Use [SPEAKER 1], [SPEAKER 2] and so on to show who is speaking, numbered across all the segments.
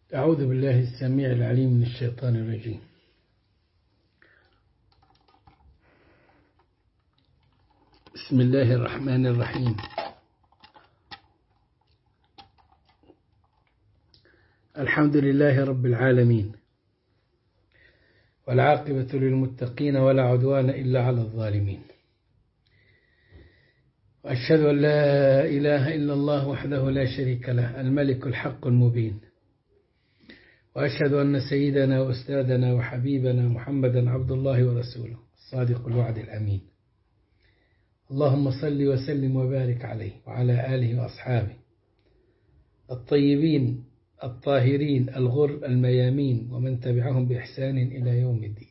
[SPEAKER 1] أعوذ بالله السميع العليم من الشيطان الرجيم. بسم الله الرحمن الرحيم. الحمد لله رب العالمين، والعاقبة للمتقين ولا عدوان إلا على الظالمين، وأشهد أن لا إله إلا الله وحده لا شريك له الملك الحق المبين، وأشهد أن سيدنا وأستاذنا وحبيبنا محمدا عبد الله ورسوله الصادق الوعد الأمين. اللهم صل وسلم وبارك عليه وعلى آله وأصحابه الطيبين الطاهرين الغر الميامين ومن تبعهم بإحسان إلى يوم الدين.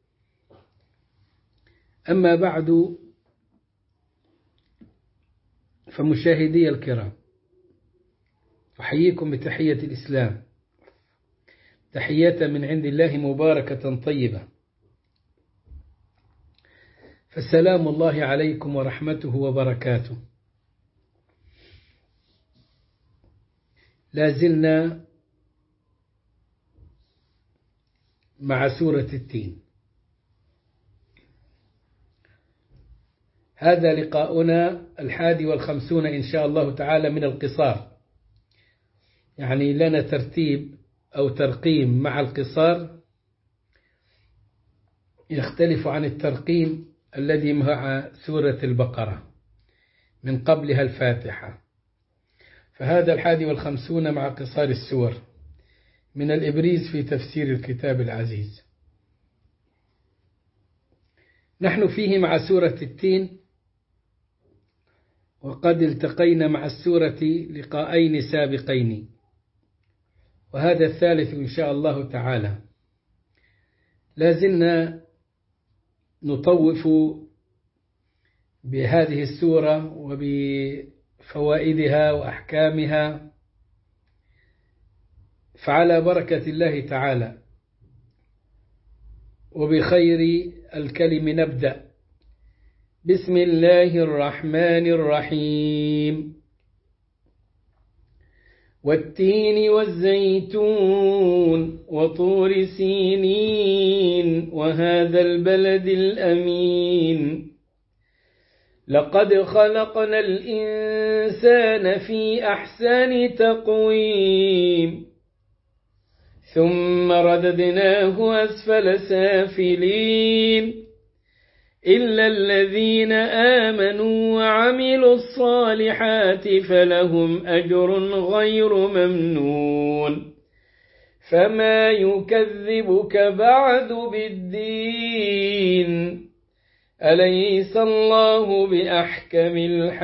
[SPEAKER 1] أما بعد، فمشاهدي الكرام، أحييكم بتحية الإسلام، تحية من عند الله مباركة طيبة، فالسلام الله عليكم ورحمته وبركاته. لازلنا مع سورة التين. هذا لقاؤنا 51 إن شاء الله تعالى من القصار، يعني لنا ترتيب أو ترقيم مع القصار يختلف عن الترقيم الذي مع سورة البقرة من قبلها الفاتحة. فهذا 51 مع قصار السور من الإبريز في تفسير الكتاب العزيز. نحن فيه مع سورة التين، وقد التقينا مع السورة لقاءين سابقين، وهذا الثالث إن شاء الله تعالى. لازلنا نطوف بهذه السورة وبفوائدها وأحكامها، فعلى بركة الله تعالى وبخير الكلم نبدأ. بسم الله الرحمن الرحيم. والتين والزيتون وطور سينين وهذا البلد الأمين لقد خلقنا الإنسان في أحسن تقويم ثم رددناه أسفل سافلين إلا الذين آمنوا وعملوا الصالحات فلهم أجر غير ممنون فما يكذبك بعد بالدين أليس الله بأحكم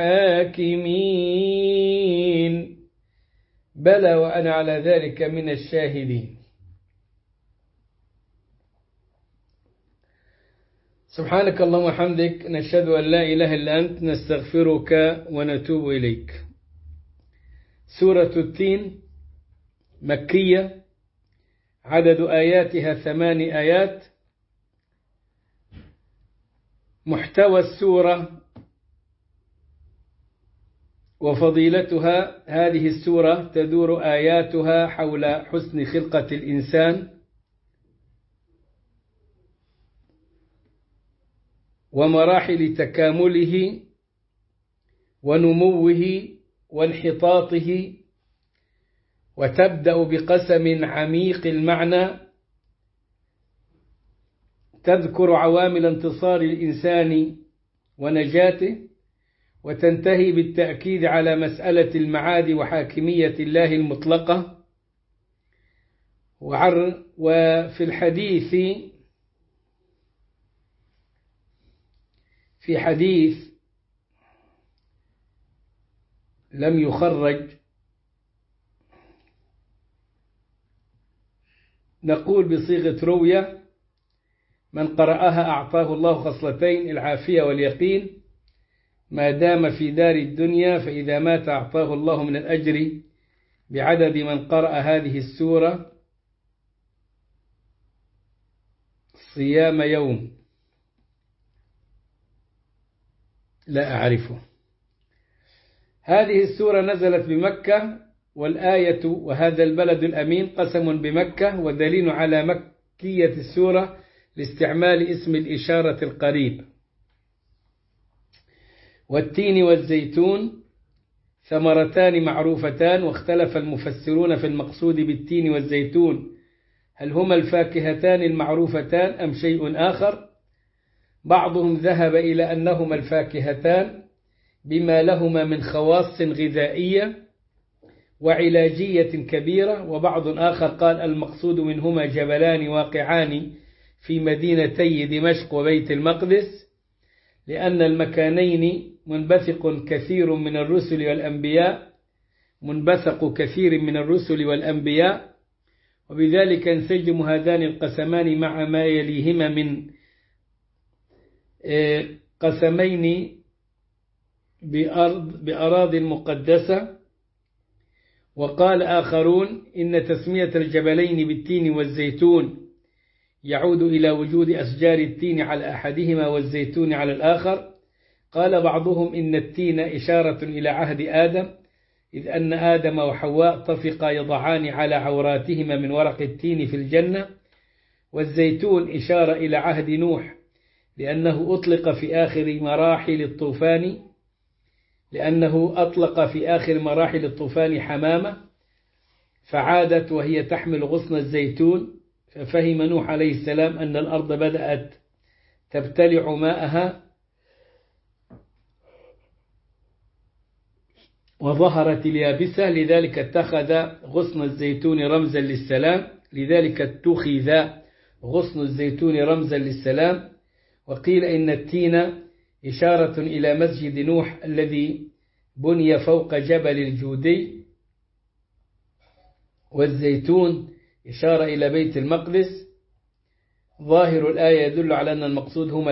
[SPEAKER 1] الحاكمين بلى وأنا على ذلك من الشاهدين. سبحانك اللهم وبحمدك، نشهد أن لا إله إلا أنت، نستغفرك ونتوب إليك. سورة التين مكية، عدد آياتها 8 آيات. محتوى السورة وفضيلتها: هذه السورة تدور آياتها حول حسن خلقة الإنسان ومراحل تكامله ونموه وانحطاطه، وتبدأ بقسم عميق المعنى تذكر عوامل انتصار الإنسان ونجاته، وتنتهي بالتأكيد على مسألة المعاد وحاكمية الله المطلقة. وفي الحديث في حديث لم يخرج نقول بصيغة روية: من قرأها أعطاه الله خصلتين، العافية واليقين، ما دام في دار الدنيا، فإذا مات أعطاه الله من الأجر بعدد من قرأ هذه السورة صيام يوم لا أعرفه. هذه السورة نزلت بمكة، والآية وهذا البلد الأمين قسم بمكة، ودليل على مكية السورة لاستعمال اسم الإشارة القريب. والتين والزيتون ثمرتان معروفتان، واختلف المفسرون في المقصود بالتين والزيتون، هل هما الفاكهتان المعروفتان أم شيء آخر؟ بعضهم ذهب إلى أنهما الفاكهتان بما لهما من خواص غذائية وعلاجية كبيرة، وبعض آخر قال المقصود منهما جبلان واقعان في مدينتي دمشق وبيت المقدس، لأن المكانين منبثق كثير من كثير من الرسل والأنبياء، وبذلك ينسجم هذان القسمان مع ما يليهما من قسمين بأراض مقدسة. وقال آخرون إن تسمية الجبلين بالتين والزيتون يعود إلى وجود أشجار التين على أحدهما والزيتون على الآخر. قال بعضهم إن التين إشارة إلى عهد آدم، إذ أن آدم وحواء طفقا يضعان على عوراتهما من ورق التين في الجنة. والزيتون إشارة إلى عهد نوح، لأنه أطلق في آخر مراحل الطوفان حمامة فعادت وهي تحمل غصن الزيتون، ففهم نوح عليه السلام أن الأرض بدأت تبتلع ماءها وظهرت اليابسة، لذلك اتخذ غصن الزيتون رمزا للسلام. وقيل إن التين إشارة إلى مسجد نوح الذي بني فوق جبل الجودي، والزيتون إشارة إلى بيت المقدس. ظاهر الآية يدل على أن المقصود هو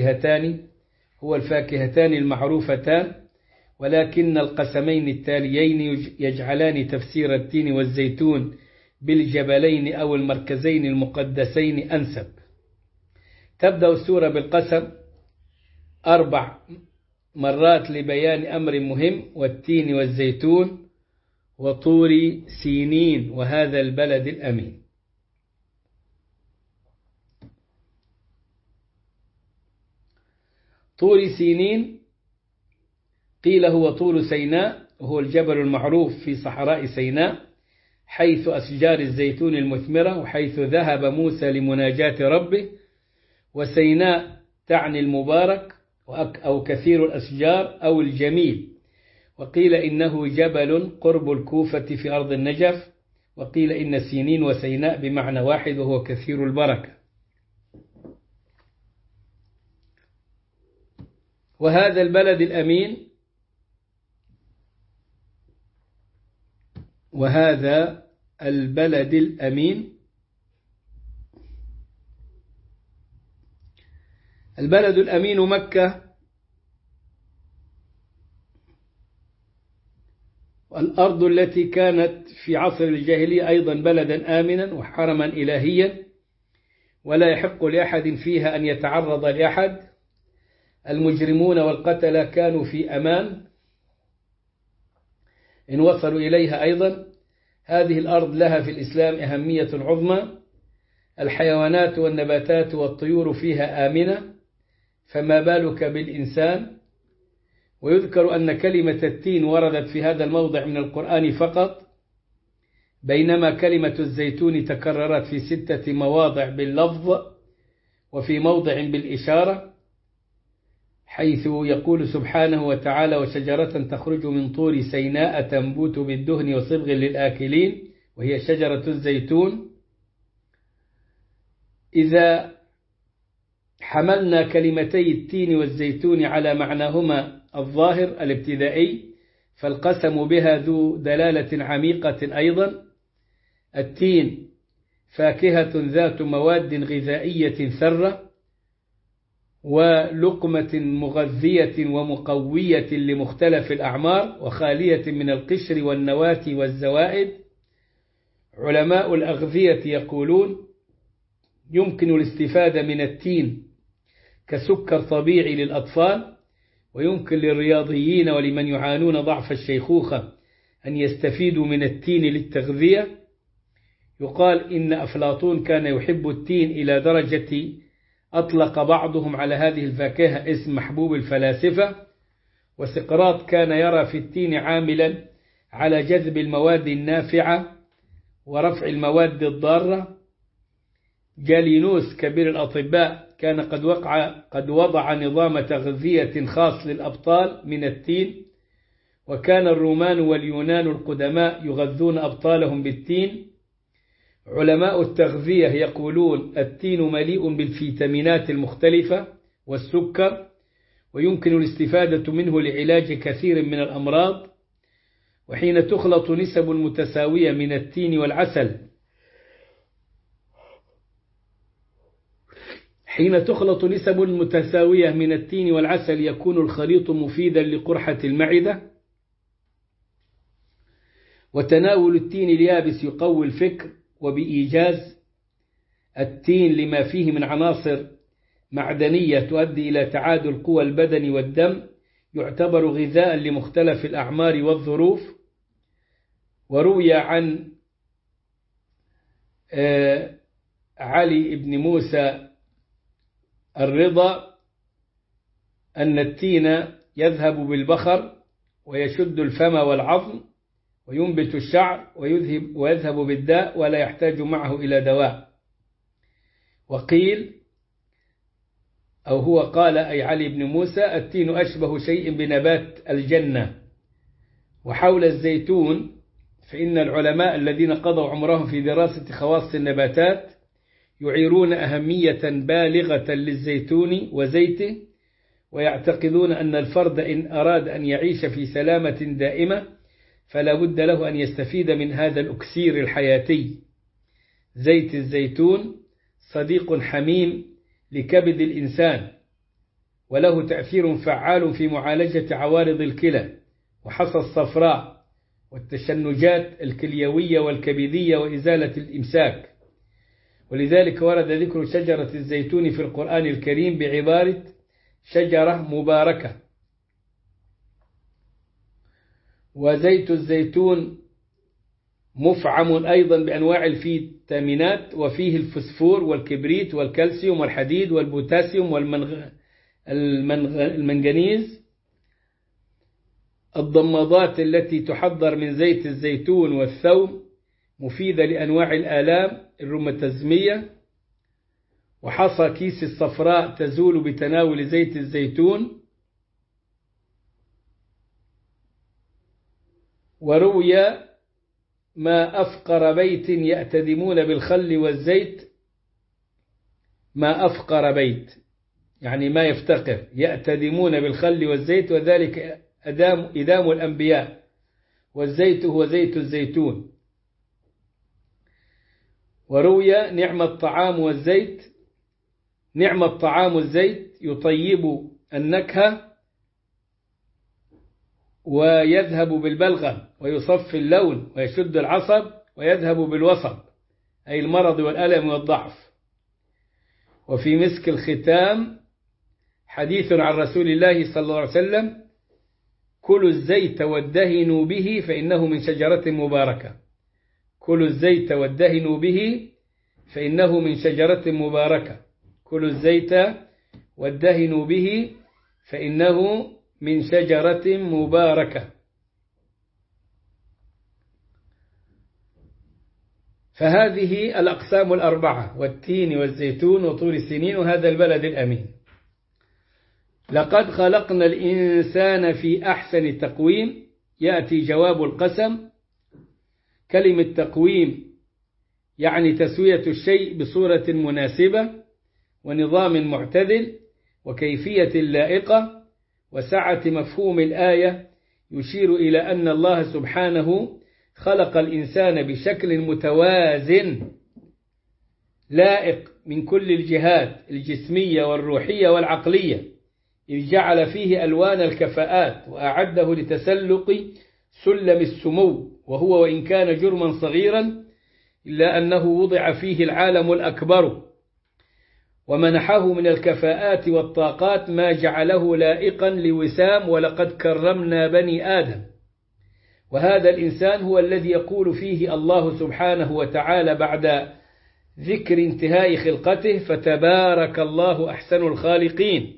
[SPEAKER 1] الفاكهتان المعروفتان، ولكن القسمين التاليين يجعلان تفسير التين والزيتون بالجبلين أو المركزين المقدسين أنسب. تبدأ السورة بالقسم 4 مرات لبيان أمر مهم: والتين والزيتون وطور سينين وهذا البلد الأمين. طور سينين قيل هو طور سيناء، وهو الجبل المعروف في صحراء سيناء حيث أشجار الزيتون المثمرة، وحيث ذهب موسى لمناجاة ربه. وسيناء تعني المبارك أو كثير الأشجار أو الجميل. وقيل إنه جبل قرب الكوفة في أرض النجف، وقيل إن سينين وسيناء بمعنى واحد وهو كثير البركة. وهذا البلد الأمين البلد الأمين مكة، والأرض التي كانت في عصر الجاهلية أيضا بلدا آمنا وحرما إلهيا، ولا يحق لأحد فيها أن يتعرض لأحد. المجرمون والقتلة كانوا في أمان إن وصلوا إليها. أيضا هذه الأرض لها في الإسلام أهمية عظمى، الحيوانات والنباتات والطيور فيها آمنة، فما بالك بالإنسان. ويذكر أن كلمة التين وردت في هذا الموضع من القرآن فقط، بينما كلمة الزيتون تكررت في 6 مواضع باللفظ وفي موضع بالإشارة، حيث يقول سبحانه وتعالى: وشجرة تخرج من طور سيناء تنبت بالدهن وصبغ للآكلين، وهي شجرة الزيتون. إذا حملنا كلمتي التين والزيتون على معناهما الظاهر الابتدائي، فالقسم بها ذو دلالة عميقة أيضا. التين فاكهة ذات مواد غذائية ثرة، ولقمة مغذية ومقوية لمختلف الأعمار، وخالية من القشر والنواة والزوائد. علماء الأغذية يقولون يمكن الاستفادة من التين كسكر طبيعي للأطفال، ويمكن للرياضيين ولمن يعانون ضعف الشيخوخة أن يستفيدوا من التين للتغذية. يقال إن أفلاطون كان يحب التين إلى درجة أطلق بعضهم على هذه الفاكهة اسم محبوب الفلاسفة. وسقراط كان يرى في التين عاملا على جذب المواد النافعة ورفع المواد الضارة. جالينوس كبير الأطباء كان قد وضع نظام تغذية خاص للأبطال من التين. وكان الرومان واليونان القدماء يغذون أبطالهم بالتين. علماء التغذية يقولون التين مليء بالفيتامينات المختلفة والسكر، ويمكن الاستفادة منه لعلاج كثير من الأمراض. وحين تخلط نسب متساوية من التين والعسل يكون الخليط مفيدا لقرحة المعدة. وتناول التين اليابس يقوي الفكر. وبإيجاز التين لما فيه من عناصر معدنية تؤدي إلى تعادل قوى البدن والدم يعتبر غذاء لمختلف الأعمار والظروف. وروي عن علي بن موسى الرضا أن التين يذهب بالبخر ويشد الفم والعظم وينبت الشعر ويذهب بالداء ولا يحتاج معه إلى دواء. وقيل أو هو قال أي علي بن موسى التين أشبه شيء بنبات الجنة. وحول الزيتون فإن العلماء الذين قضوا عمرهم في دراسة خواص النباتات يعيرون أهمية بالغة للزيتون وزيته، ويعتقدون أن الفرد إن أراد أن يعيش في سلامة دائمة فلا بد له أن يستفيد من هذا الأكسير الحياتي. زيت الزيتون صديق حميم لكبد الإنسان، وله تأثير فعال في معالجة عوارض الكلى وحصى الصفراء والتشنجات الكليوية والكبدية وإزالة الإمساك. ولذلك ورد ذكر شجرة الزيتون في القرآن الكريم بعبارة شجرة مباركة. وزيت الزيتون مفعم أيضا بأنواع الفيتامينات، وفيه الفسفور والكبريت والكالسيوم والحديد والبوتاسيوم والمنغنيز. الضمادات التي تحضر من زيت الزيتون والثوم مفيدة لأنواع الآلام الروماتيزمية. وحصى كيس الصفراء تزول بتناول زيت الزيتون. وروي ما أفقر بيت يأتدمون بالخل والزيت. ما أفقر بيت يعني ما يفتقر، يأتدمون بالخل والزيت، وذلك إدام الأنبياء، والزيت هو زيت الزيتون. وروي نعم الطعام الزيت يطيب النكهة ويذهب بالبلغم ويصفي اللون ويشد العصب ويذهب بالوصب أي المرض والألم والضعف. وفي مسك الختام حديث عن رسول الله صلى الله عليه وسلم: كلوا الزيت وادهنوا به فإنه من شجرة مباركة. كلوا الزيت وادهنوا به فإنه من شجرة مباركة. كلوا الزيت وادهنوا به فإنه من شجرة مباركة. فهذه الأقسام الأربعة: والتين والزيتون وطور سينين وهذا البلد الأمين. لقد خلقنا الإنسان في أحسن تقويم. يأتي جواب القسم. كلمة تقويم يعني تسوية الشيء بصورة مناسبة ونظام معتدل وكيفية لائقة. وسعة مفهوم الآية يشير إلى أن الله سبحانه خلق الإنسان بشكل متوازن لائق من كل الجهات الجسمية والروحية والعقلية، إذ جعل فيه ألوان الكفاءات وأعده لتسلق سلم السمو، وهو وإن كان جرما صغيرا إلا أنه وضع فيه العالم الأكبر، ومنحه من الكفاءات والطاقات ما جعله لائقا لوسام ولقد كرمنا بني آدم. وهذا الإنسان هو الذي يقول فيه الله سبحانه وتعالى بعد ذكر انتهاء خلقته: فتبارك الله أحسن الخالقين.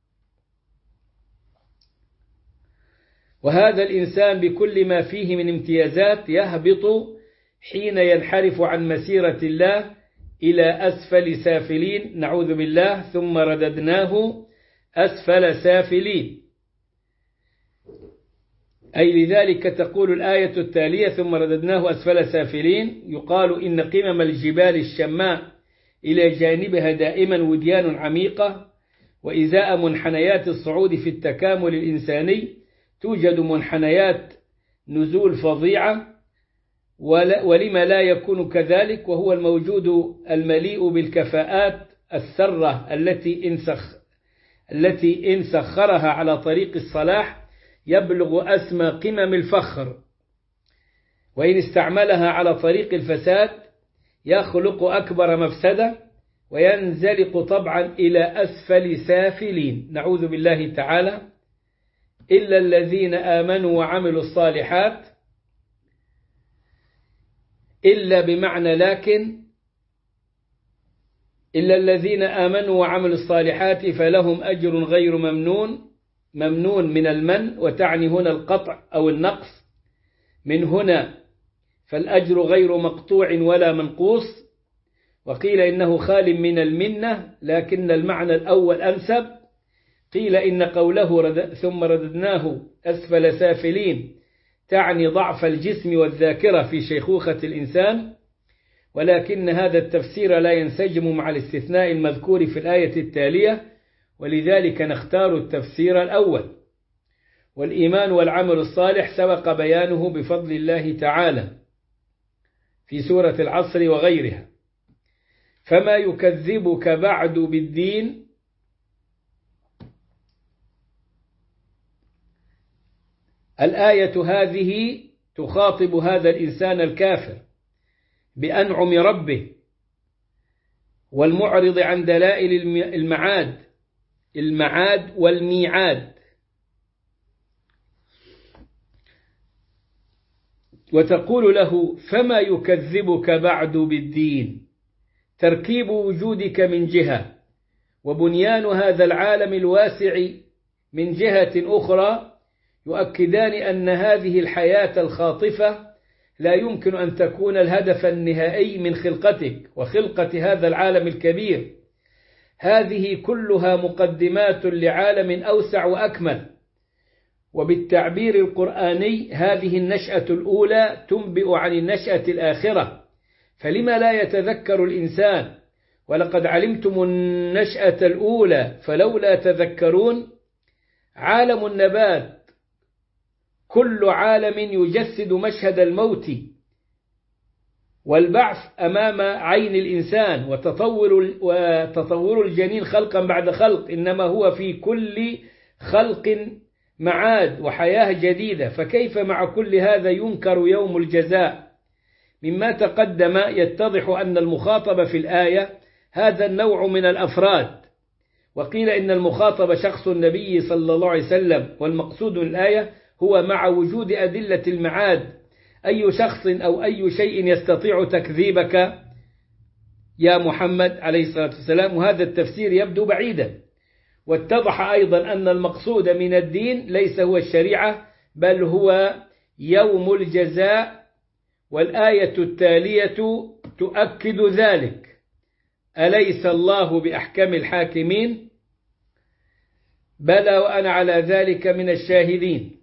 [SPEAKER 1] وهذا الإنسان بكل ما فيه من امتيازات يهبط حين ينحرف عن مسيرة الله إلى أسفل سافلين، نعوذ بالله، ثم رددناه أسفل سافلين. أي لذلك تقول الآية التالية: ثم رددناه أسفل سافلين. يقال إن قمم الجبال الشماء إلى جانبها دائما وديان عميقة، وإزاء منحنيات الصعود في التكامل الإنساني توجد منحنيات نزول فظيعة، ولما لا يكون كذلك وهو الموجود المليء بالكفاءات السرة التي إن سخرها على طريق الصلاح يبلغ أسمى قمم الفخر، وإن استعملها على طريق الفساد يخلق أكبر مفسدة وينزلق طبعا إلى أسفل سافلين، نعوذ بالله تعالى. إلا الذين آمنوا وعملوا الصالحات، إلا بمعنى لكن، إلا الذين آمنوا وعملوا الصالحات فلهم أجر غير ممنون من المن، وتعني هنا القطع أو النقص من هنا، فالأجر غير مقطوع ولا منقوص. وقيل إنه خال من المنة، لكن المعنى الأول أنسب. قيل إن قوله ثم رددناه أسفل سافلين تعني ضعف الجسم والذاكرة في شيخوخة الإنسان، ولكن هذا التفسير لا ينسجم مع الاستثناء المذكور في الآية التالية، ولذلك نختار التفسير الأول. والإيمان والعمل الصالح سبق بيانه بفضل الله تعالى في سورة العصر وغيرها. فما يكذبك بعد بالدين، الآية هذه تخاطب هذا الإنسان الكافر بأنعم ربه والمعرض عن دلائل المعاد والميعاد، وتقول له: فما يكذبك بعد بالدين، تركيب وجودك من جهة وبنيان هذا العالم الواسع من جهة أخرى يؤكدان أن هذه الحياة الخاطفة لا يمكن أن تكون الهدف النهائي من خلقتك وخلقة هذا العالم الكبير. هذه كلها مقدمات لعالم أوسع وأكمل، وبالتعبير القرآني هذه النشأة الأولى تنبئ عن النشأة الآخرة، فلما لا يتذكر الإنسان؟ ولقد علمتم النشأة الأولى فلولا تذكرون. عالم النبات كل عالم يجسد مشهد الموت والبعث أمام عين الإنسان، وتطور الجنين خلقا بعد خلق، إنما هو في كل خلق معاد وحياة جديدة، فكيف مع كل هذا ينكر يوم الجزاء؟ مما تقدم يتضح أن المخاطب في الآية هذا النوع من الأفراد، وقيل إن المخاطب شخص النبي صلى الله عليه وسلم، والمقصود من الآية هو مع وجود أدلة المعاد أي شخص أو أي شيء يستطيع تكذيبك يا محمد عليه الصلاة والسلام. وهذا التفسير يبدو بعيدا. واتضح أيضا أن المقصود من الدين ليس هو الشريعة بل هو يوم الجزاء، والآية التالية تؤكد ذلك: أليس الله بأحكم الحاكمين؟ بلى وأنا على ذلك من الشاهدين.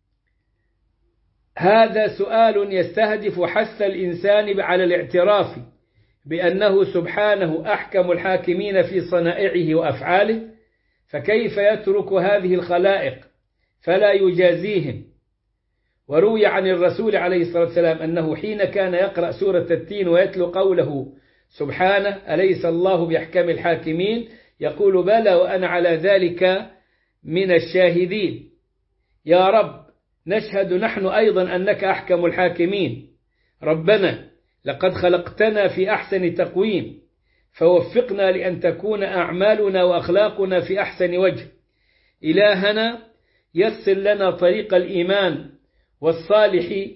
[SPEAKER 1] هذا سؤال يستهدف حث الإنسان على الاعتراف بأنه سبحانه أحكم الحاكمين في صنائعه وأفعاله، فكيف يترك هذه الخلائق فلا يجازيهم؟ وروي عن الرسول عليه الصلاة والسلام أنه حين كان يقرأ سورة التين ويتلو قوله سبحانه أليس الله بأحكم الحاكمين يقول: بلى وأنا على ذلك من الشاهدين. يا رب، نشهد نحن أيضا أنك أحكم الحاكمين. ربنا، لقد خلقتنا في أحسن تقويم، فوفقنا لأن تكون أعمالنا وأخلاقنا في أحسن وجه. إلهنا، يسر لنا طريق الإيمان والصالح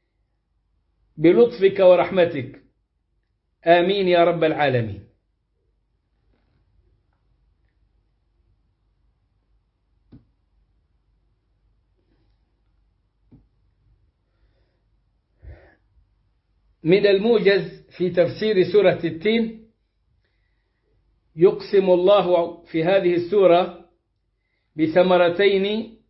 [SPEAKER 1] بلطفك ورحمتك، آمين يا رب العالمين. من الموجز في تفسير سورة التين: يقسم الله في هذه السورة بثمرتين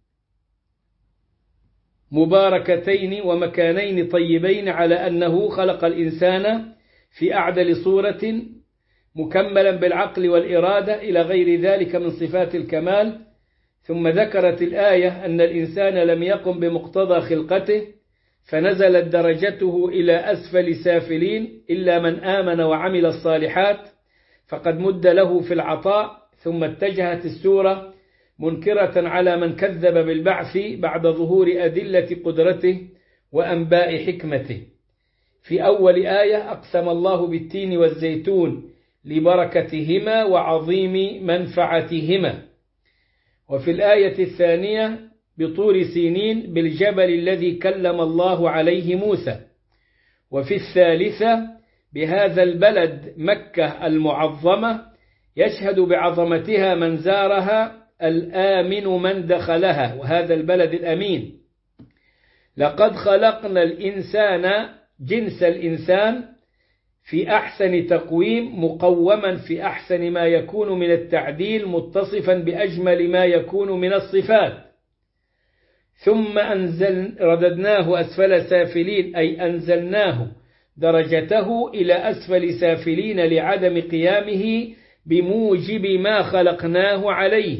[SPEAKER 1] مباركتين ومكانين طيبين على أنه خلق الإنسان في أعدل صورة مكملا بالعقل والإرادة إلى غير ذلك من صفات الكمال. ثم ذكرت الآية أن الإنسان لم يقم بمقتضى خلقته فنزلت درجته إلى أسفل سافلين إلا من آمن وعمل الصالحات فقد مد له في العطاء. ثم اتجهت السورة منكرة على من كذب بالبعث بعد ظهور أدلة قدرته وأنباء حكمته. في أول آية أقسم الله بالتين والزيتون لبركتهما وعظيم منفعتهما. وفي الآية الثانية بطور سينين بالجبل الذي كلم الله عليه موسى. وفي الثالثة بهذا البلد مكة المعظمة يشهد بعظمتها من زارها الآمن من دخلها، وهذا البلد الأمين. لقد خلقنا الإنسان جنس الإنسان في أحسن تقويم مقوما في أحسن ما يكون من التعديل متصفا بأجمل ما يكون من الصفات. ثم رددناه أسفل سافلين أي أنزلناه درجته إلى أسفل سافلين لعدم قيامه بموجب ما خلقناه عليه،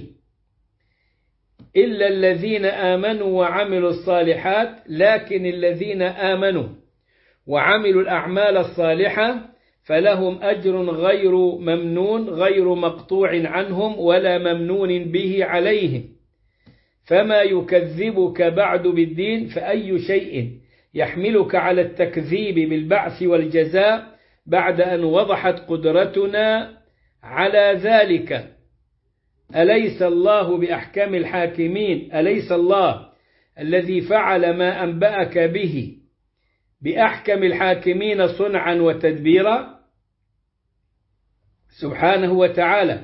[SPEAKER 1] إلا الذين آمنوا وعملوا الصالحات. لكن الذين آمنوا وعملوا الأعمال الصالحة فلهم أجر غير ممنون غير مقطوع عنهم ولا ممنون به عليهم. فما يكذبك بعد بالدين؟ فأي شيء يحملك على التكذيب بالبعث والجزاء بعد أن وضحت قدرتنا على ذلك؟ أليس الله بأحكم الحاكمين؟ أليس الله الذي فعل ما أنبأك به بأحكم الحاكمين صنعا وتدبيرا سبحانه وتعالى؟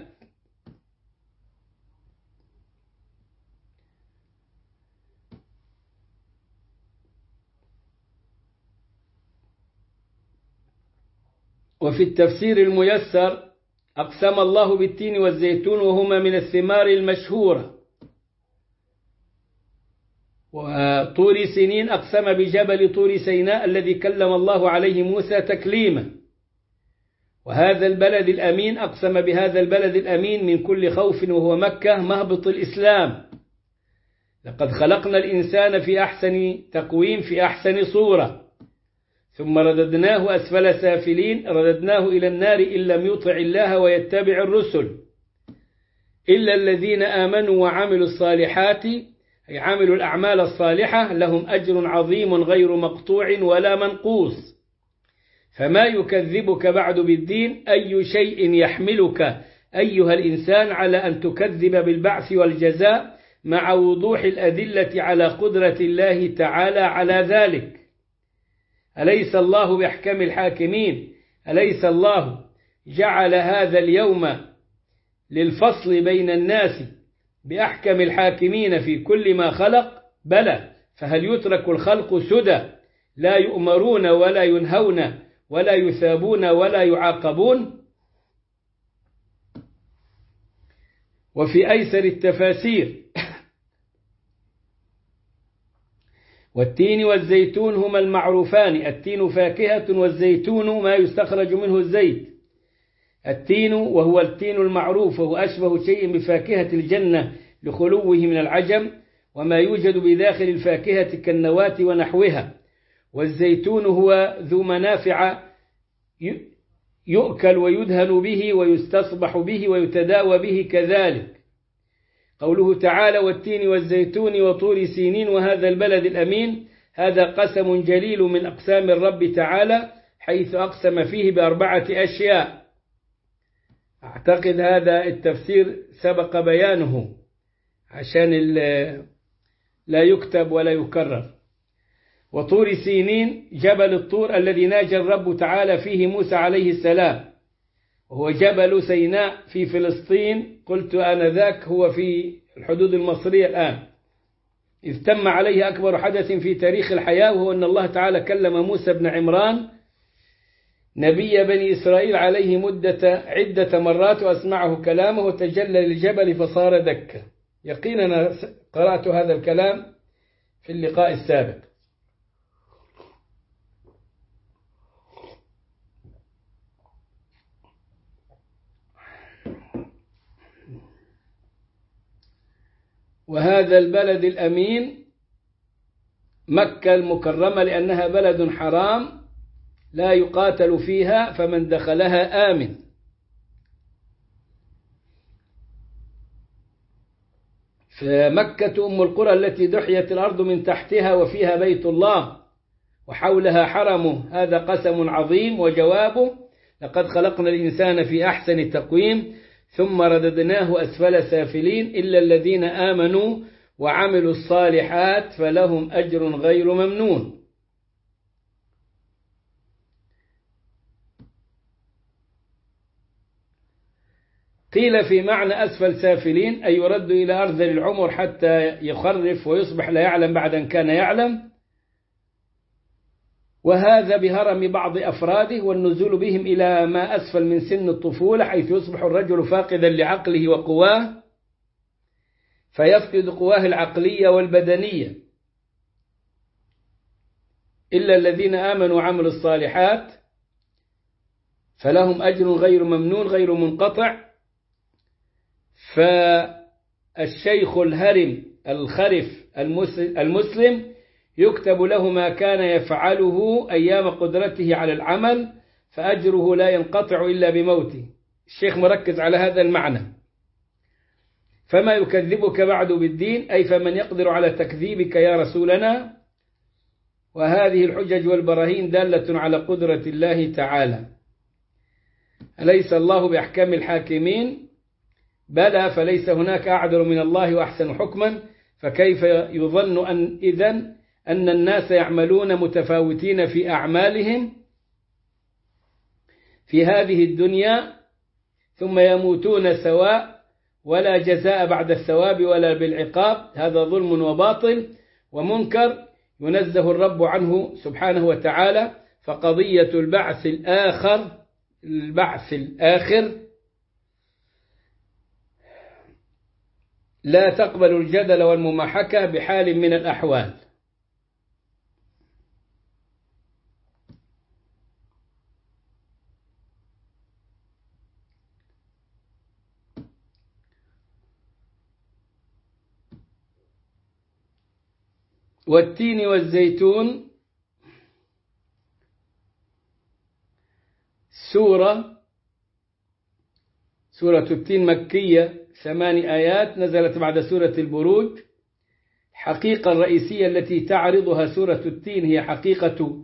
[SPEAKER 1] وفي التفسير الميسر أقسم الله بالتين والزيتون وهما من الثمار المشهورة. وطور سينين أقسم بجبل طور سيناء الذي كلم الله عليه موسى تكليما. وهذا البلد الأمين أقسم بهذا البلد الأمين من كل خوف وهو مكة مهبط الإسلام. لقد خلقنا الإنسان في أحسن تقويم في أحسن صورة ثم رددناه أسفل سافلين، رددناه إلى النار إن لم يطع الله ويتبع الرسل. إلا الذين آمنوا وعملوا الصالحات أي عملوا الأعمال الصالحة لهم أجر عظيم غير مقطوع ولا منقوص. فما يكذبك بعد بالدين؟ أي شيء يحملك أيها الإنسان على أن تكذب بالبعث والجزاء مع وضوح الأدلة على قدرة الله تعالى على ذلك؟ أليس الله بأحكم الحاكمين؟ أليس الله جعل هذا اليوم للفصل بين الناس بأحكم الحاكمين في كل ما خلق؟ بلى، فهل يترك الخلق سدى لا يؤمرون ولا ينهون ولا يثابون ولا يعاقبون؟ وفي أيسر التفاسير والتين والزيتون هما المعروفان. التين فاكهة والزيتون ما يستخرج منه الزيت. التين وهو التين المعروف وهو أشبه شيء بفاكهة الجنة لخلوه من العجم وما يوجد بداخل الفاكهة كالنواة ونحوها. والزيتون هو ذو منافع يؤكل ويدهن به ويستصبح به ويتداوى به كذلك. قوله تعالى والتين والزيتون وطور سينين وهذا البلد الأمين، هذا قسم جليل من أقسام الرب تعالى حيث أقسم فيه بأربعة أشياء. أعتقد هذا التفسير سبق بيانه عشان لا يكتب ولا يكرر. وطور سينين جبل الطور الذي ناجى الرب تعالى فيه موسى عليه السلام، وهو جبل سيناء في فلسطين، قلت آنذاك هو في الحدود المصرية الآن، إذ تم عليه أكبر حدث في تاريخ الحياة، وهو أن الله تعالى كلم موسى بن عمران نبي بني إسرائيل عليه عدة مرات وأسمعه كلامه وتجلى للجبل فصار دكا. يقينا قرأت هذا الكلام في اللقاء السابق. وهذا البلد الأمين مكة المكرمة، لأنها بلد حرام لا يقاتل فيها، فمن دخلها آمن. فمكة أم القرى التي دحيت الأرض من تحتها وفيها بيت الله وحولها حرمه، هذا قسم عظيم. وجوابه: لقد خلقنا الإنسان في أحسن تقويم ثم رددناه أسفل سافلين إلا الذين آمنوا وعملوا الصالحات فلهم أجر غير ممنون. قيل في معنى أسفل سافلين أي يرد إلى أرذل العمر حتى يخرف ويصبح لا يعلم بعد أن كان يعلم، وهذا بهرم بعض أفراده والنزول بهم إلى ما أسفل من سن الطفولة، حيث يصبح الرجل فاقدا لعقله وقواه فيفقد قواه العقلية والبدنية. إلا الذين آمنوا وعملوا الصالحات فلهم أجر غير ممنون غير منقطع. فالشيخ الهرم الخرف المسلم يكتب له ما كان يفعله أيام قدرته على العمل، فأجره لا ينقطع إلا بموته. الشيخ مركز على هذا المعنى. فما يكذبك بعد بالدين، أي فمن يقدر على تكذيبك يا رسولنا. وهذه الحجج والبراهين دالة على قدرة الله تعالى. أليس الله بأحكام الحاكمين؟ بلى، فليس هناك أعدل من الله وأحسن حكما، فكيف يظن إذن أن الناس يعملون متفاوتين في أعمالهم في هذه الدنيا ثم يموتون سواء، ولا جزاء بعد الثواب ولا بالعقاب؟ هذا ظلم وباطل ومنكر ينزه الرب عنه سبحانه وتعالى. فقضية البعث الآخر لا تقبل الجدل والمماحكة بحال من الأحوال. والتين والزيتون سورة التين مكية 8 آيات، نزلت بعد سورة البروج. الحقيقة الرئيسية التي تعرضها سورة التين هي حقيقة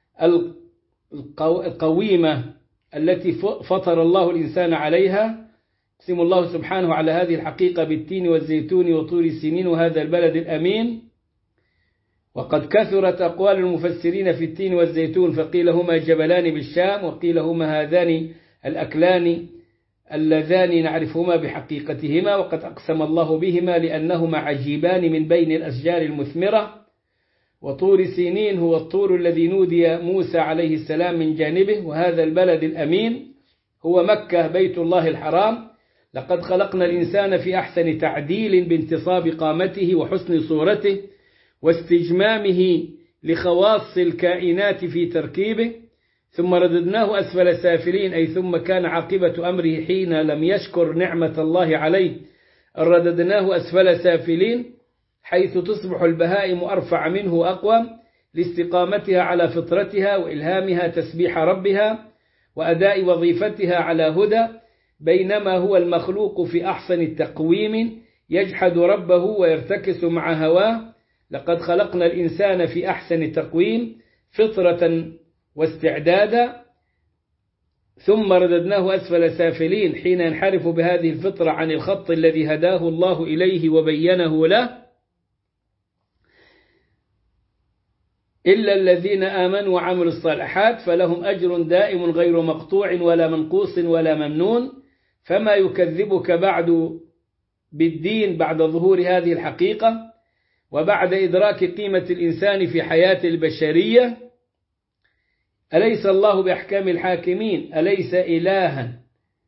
[SPEAKER 1] القويمة التي فطر الله الإنسان عليها. يقسم الله سبحانه على هذه الحقيقة بالتين والزيتون وطور سينين وهذا البلد الأمين. وقد كثرت أقوال المفسرين في التين والزيتون، فقيل هما جبلان بالشام، وقيل هما هذان الأكلان اللذان نعرفهما بحقيقتهما، وقد أقسم الله بهما لأنهما عجيبان من بين الأشجار المثمرة. وطور سينين هو الطور الذي نودي موسى عليه السلام من جانبه، وهذا البلد الأمين هو مكة بيت الله الحرام. لقد خلقنا الإنسان في أحسن تعديل بانتصاب قامته وحسن صورته واستجمامه لخواص الكائنات في تركيبه، ثم رددناه أسفل سافلين، أي ثم كان عاقبة أمره حين لم يشكر نعمة الله عليه رددناه أسفل سافلين، حيث تصبح البهائم أرفع منه وأقوى لاستقامتها على فطرتها وإلهامها تسبيح ربها وأداء وظيفتها على هدى، بينما هو المخلوق في أحسن التقويم يجحد ربه ويرتكس مع هواه. لقد خلقنا الإنسان في أحسن تقويم فطرة واستعدادا، ثم رددناه أسفل سافلين حين ينحرف بهذه الفطرة عن الخط الذي هداه الله إليه وبينه له. إلا الذين آمنوا وعملوا الصالحات فلهم أجر دائم غير مقطوع ولا منقوص ولا ممنون. فما يكذبك بعد بالدين بعد ظهور هذه الحقيقة وبعد إدراك قيمة الإنسان في حياة البشرية؟ أليس الله بأحكام الحاكمين؟ أليس إلها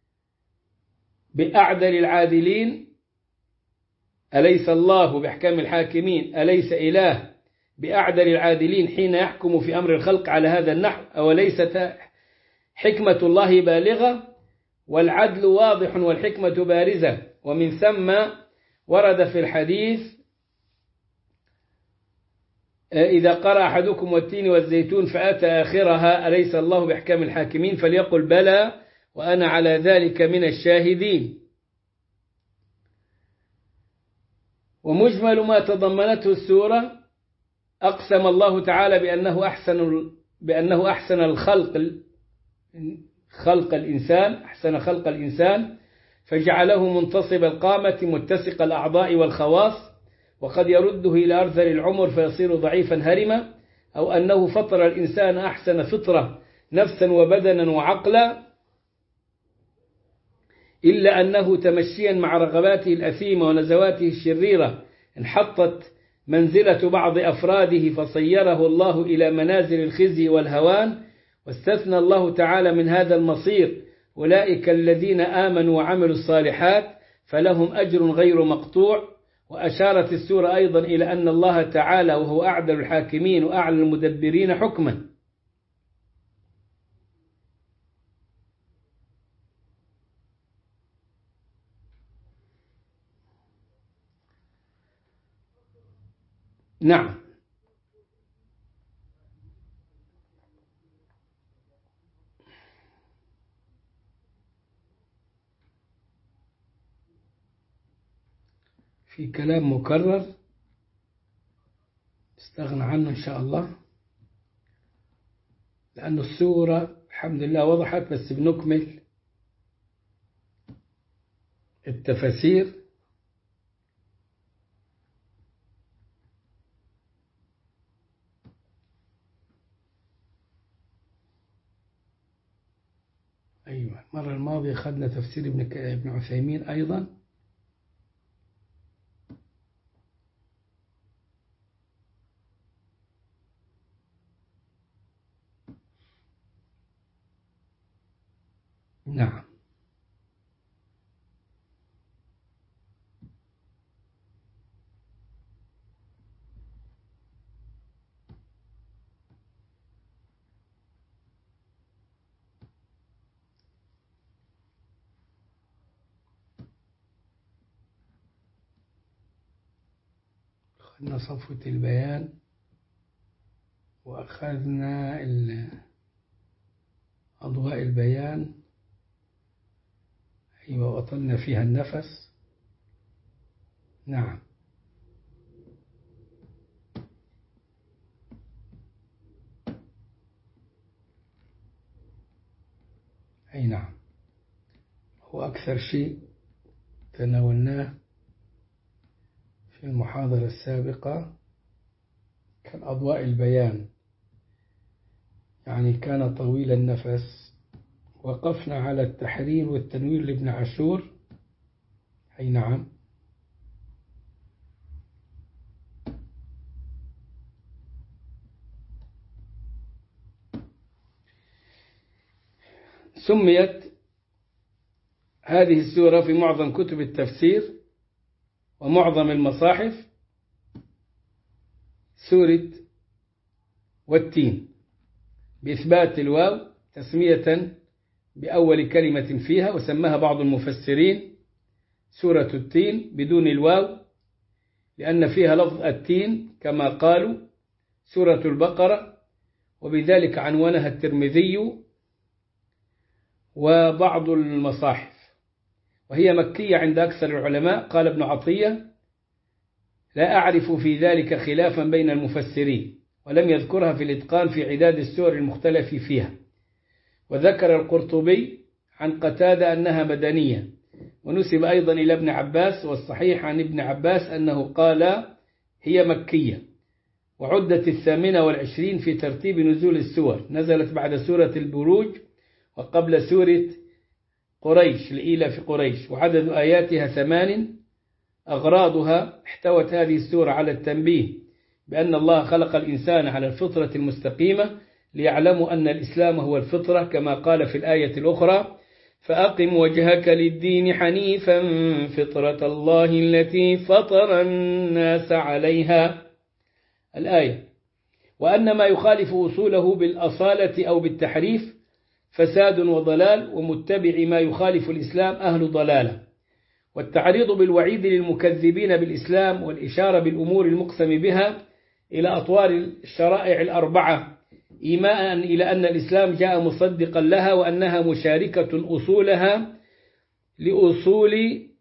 [SPEAKER 1] بأعدل العادلين؟ أليس الله بأحكام الحاكمين أليس إله بأعدل العادلين حين يحكم في أمر الخلق على هذا النحو؟ أوليست حكمة الله بالغة والعدل واضح والحكمة بارزة؟ ومن ثم ورد في الحديث إذا قرأ أحدكم والتين والزيتون فأتى آخرها أليس الله بأحكام الحاكمين؟ فليقل بلى وأنا على ذلك من الشاهدين. ومجمل ما تضمنته السورة أقسم الله تعالى بأنه أحسن خلق الإنسان فجعله منتصب القامة متسق الأعضاء والخواص، وقد يرده إلى أرذل العمر فيصير ضعيفا هرما، أو أنه فطر الإنسان أحسن فطرة نفسا وبدنا وعقلا، إلا أنه تمشيا مع رغباته الأثيمة ونزواته الشريرة انحطت منزلة بعض أفراده فصيره الله إلى منازل الخزي والهوان. واستثنى الله تعالى من هذا المصير أولئك الذين آمنوا وعملوا الصالحات فلهم أجر غير مقطوع. وأشارت السورة أيضا إلى أن الله تعالى وهو أعدل الحاكمين وأعلى المدبرين حكما. نعم. في كلام مكرر استغنى عنه إن شاء الله، لأن السورة الحمد لله وضحت، بس بنكمل التفاسير. أيوة، المرة الماضية أخذنا تفسير ابن عثيمين أيضا. نعم. أخذنا صفوة البيان وأخذنا أضواء البيان، أيوة، وأطلنا فيها النفس. نعم. أي نعم، هو أكثر شيء تناولناه في المحاضرة السابقة كان أضواء البيان، يعني كان طويل النفس. وقفنا على التحرير والتنوير لابن عاشور. أي نعم. سميت هذه السورة في معظم كتب التفسير ومعظم المصاحف سورة والتين، بإثبات الواو تسمية بأول كلمة فيها، وسماها بعض المفسرين سورة التين بدون الواو لأن فيها لفظ التين كما قالوا سورة البقرة، وبذلك عنوانها الترمذي وبعض المصاحف، وهي مكية عند أكثر العلماء. قال ابن عطية لا أعرف في ذلك خلافا بين المفسرين، ولم يذكرها في الإتقان في عداد السور المختلف فيها. وذكر القرطبي عن قتادة أنها مدنية، ونسب أيضا إلى ابن عباس، والصحيح عن ابن عباس أنه قال هي مكية. وعدت 28 في ترتيب نزول السور، نزلت بعد سورة البروج وقبل سورة قريش لإيلاف قريش، وعدد آياتها 8. أغراضها احتوت هذه السورة على التنبيه بأن الله خلق الإنسان على الفطرة المستقيمة ليعلموا أن الإسلام هو الفطرة، كما قال في الآية الأخرى: فأقم وجهك للدين حنيفا فطرة الله التي فطر الناس عليها، الآية. وأن ما يخالف أصوله بالأصالة أو بالتحريف فساد وضلال، ومتبع ما يخالف الإسلام أهل ضلالة. والتعريض بالوعيد للمكذبين بالإسلام والإشارة بالأمور المقسم بها إلى أطوار الشرائع الأربعة، إيماء إلى أن الإسلام جاء مصدقا لها وأنها مشاركة أصولها لأصول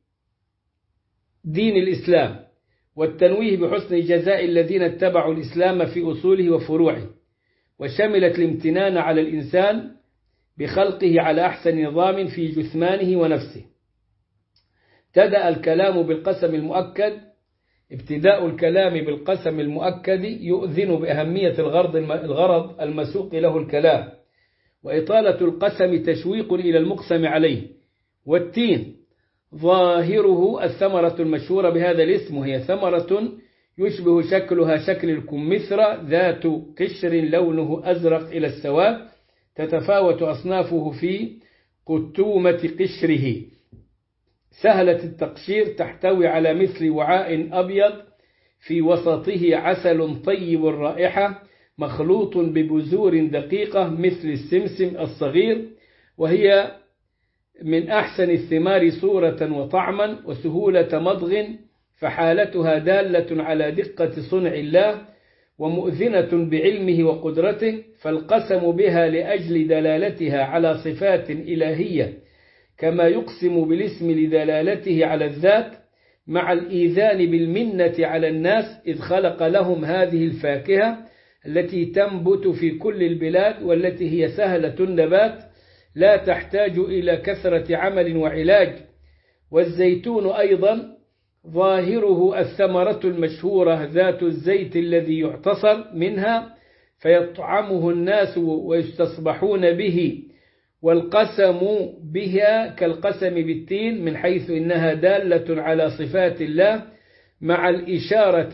[SPEAKER 1] دين الإسلام، والتنويه بحسن جزاء الذين اتبعوا الإسلام في أصوله وفروعه. وشملت الامتنان على الإنسان بخلقه على أحسن نظام في جثمانه ونفسه. ابتدأ الكلام بالقسم المؤكد. ابتداء الكلام بالقسم المؤكد يؤذن بأهمية الغرض المسوق له الكلام، وإطالة القسم تشويق إلى المقسم عليه. والتين ظاهره الثمرة المشهورة بهذا الاسم، وهي ثمرة يشبه شكلها شكل الكمثرى، ذات قشر لونه أزرق إلى السواد، تتفاوت أصنافه في قتومة قشره، سهلة التقشير، تحتوي على مثل وعاء أبيض في وسطه عسل طيب الرائحة مخلوط ببذور دقيقة مثل السمسم الصغير، وهي من أحسن الثمار صورة وطعما وسهولة مضغ، فحالتها دالة على دقة صنع الله ومؤذنة بعلمه وقدرته، فالقسم بها لأجل دلالتها على صفات إلهية، كما يقسم بالاسم لدلالته على الذات، مع الإيذان بالمنة على الناس إذ خلق لهم هذه الفاكهة التي تنبت في كل البلاد، والتي هي سهلة النبات لا تحتاج إلى كثرة عمل وعلاج. والزيتون أيضا ظاهره الثمرة المشهورة ذات الزيت الذي يعتصر منها فيطعمه الناس ويستصبحون به، والقسم بها كالقسم بالتين من حيث إنها دالة على صفات الله، مع الإشارة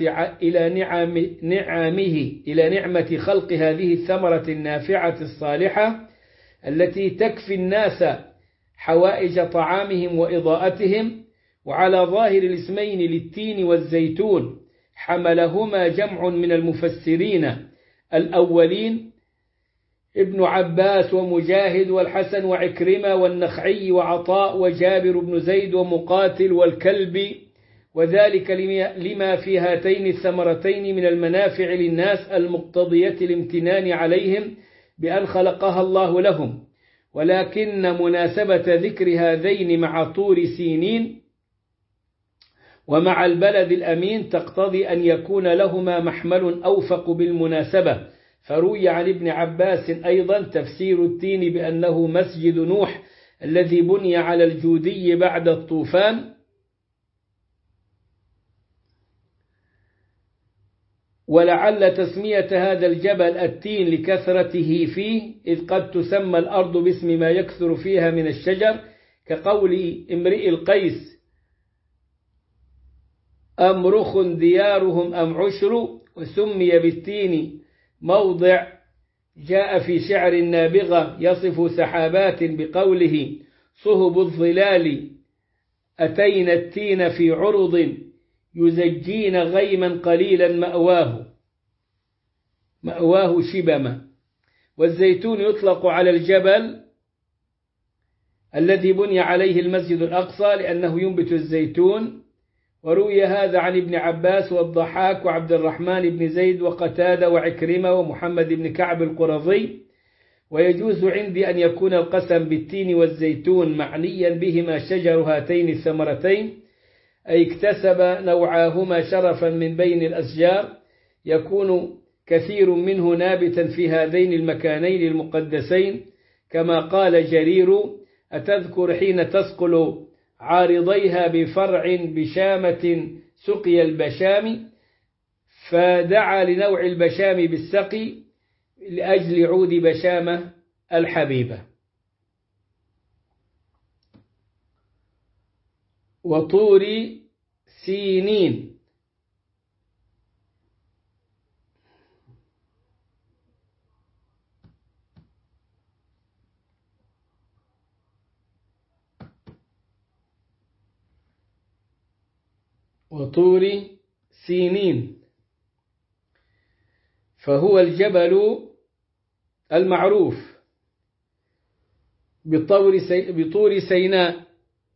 [SPEAKER 1] إلى نعمة خلق هذه الثمرة النافعة الصالحة التي تكفي الناس حوائج طعامهم وإضاءتهم. وعلى ظاهر الاسمين للتين والزيتون حملهما جمع من المفسرين الأولين: ابن عباس ومجاهد والحسن وعكرمة والنخعي وعطاء وجابر بن زيد ومقاتل والكلبي، وذلك لما في هاتين الثمرتين من المنافع للناس المقتضية الامتنان عليهم بأن خلقها الله لهم. ولكن مناسبة ذكر هذين مع طور سينين ومع البلد الأمين تقتضي أن يكون لهما محمل أوفق بالمناسبة، فروي عن ابن عباس أيضا تفسير التين بأنه مسجد نوح الذي بني على الجودي بعد الطوفان. ولعل تسمية هذا الجبل التين لكثرته فيه، إذ قد تسمى الأرض باسم ما يكثر فيها من الشجر، كقول امرئ القيس: أمرخ ديارهم أم عشر. وسمي بالتين موضع جاء في شعر النابغة يصف سحابات بقوله: صهب الظلال أتينا التين في عرض يزجين غيما قليلا مأواه شبما. والزيتون يطلق على الجبل الذي بني عليه المسجد الأقصى لأنه ينبت الزيتون. وروي هذا عن ابن عباس والضحاك وعبد الرحمن بن زيد وقتادة وعكرمة ومحمد بن كعب القرظي. ويجوز عندي أن يكون القسم بالتين والزيتون معنيا بهما شجر هاتين الثمرتين، أي اكتسب نوعاهما شرفا من بين الأشجار، يكون كثير منه نابتا في هذين المكانين المقدسين، كما قال جرير: أتذكر حين تسقل عارضيها بفرع بشامة سقي البشام، فدعا لنوع البشام بالسقي لأجل عود بشامة الحبيبة. وطور سينين. وطور سينين فهو الجبل المعروف بطور سيناء.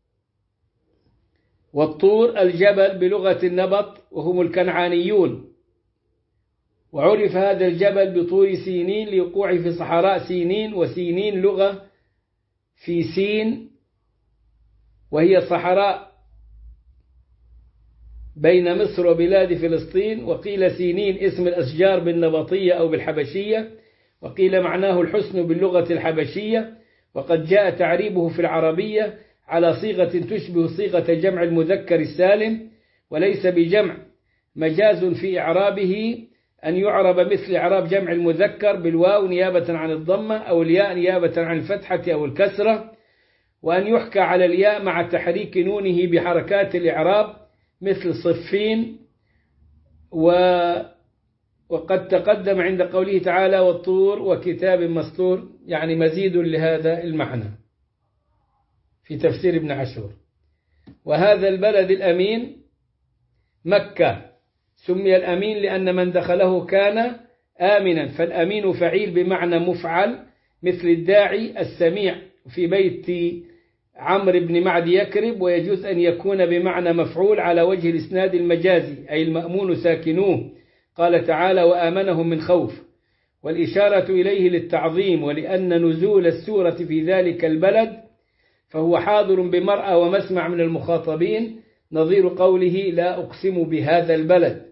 [SPEAKER 1] والطور الجبل بلغة النبط وهم الكنعانيون. وعرف هذا الجبل بطور سينين لوقوعه في صحراء سينين، وسينين لغة في سين وهي صحراء بين مصر وبلاد فلسطين. وقيل سينين اسم الأشجار بالنبطية أو بالحبشية، وقيل معناه الحسن باللغة الحبشية. وقد جاء تعريبه في العربية على صيغة تشبه صيغة جمع المذكر السالم وليس بجمع، مجاز في إعرابه أن يعرب مثل إعراب جمع المذكر بالواو نيابة عن الضمة أو الياء نيابة عن الفتحة أو الكسرة، وأن يحكى على الياء مع تحريك نونه بحركات الإعراب مثل صفين. وقد تقدم عند قوله تعالى والطور وكتاب مسطور، يعني مزيد لهذا المعنى في تفسير ابن عاشور. وهذا البلد الأمين مكة سمي الأمين لأن من دخله كان آمنا، فالأمين فعيل بمعنى مفعل مثل الداعي السميع في بيت عمرو بن معد يكرب، ويجوز أن يكون بمعنى مفعول على وجه الإسناد المجازي أي المأمون ساكنوه. قال تعالى وآمنهم من خوف، والإشارة إليه للتعظيم ولأن نزول السورة في ذلك البلد فهو حاضر بمرأى ومسمع من المخاطبين، نظير قوله لا أقسم بهذا البلد.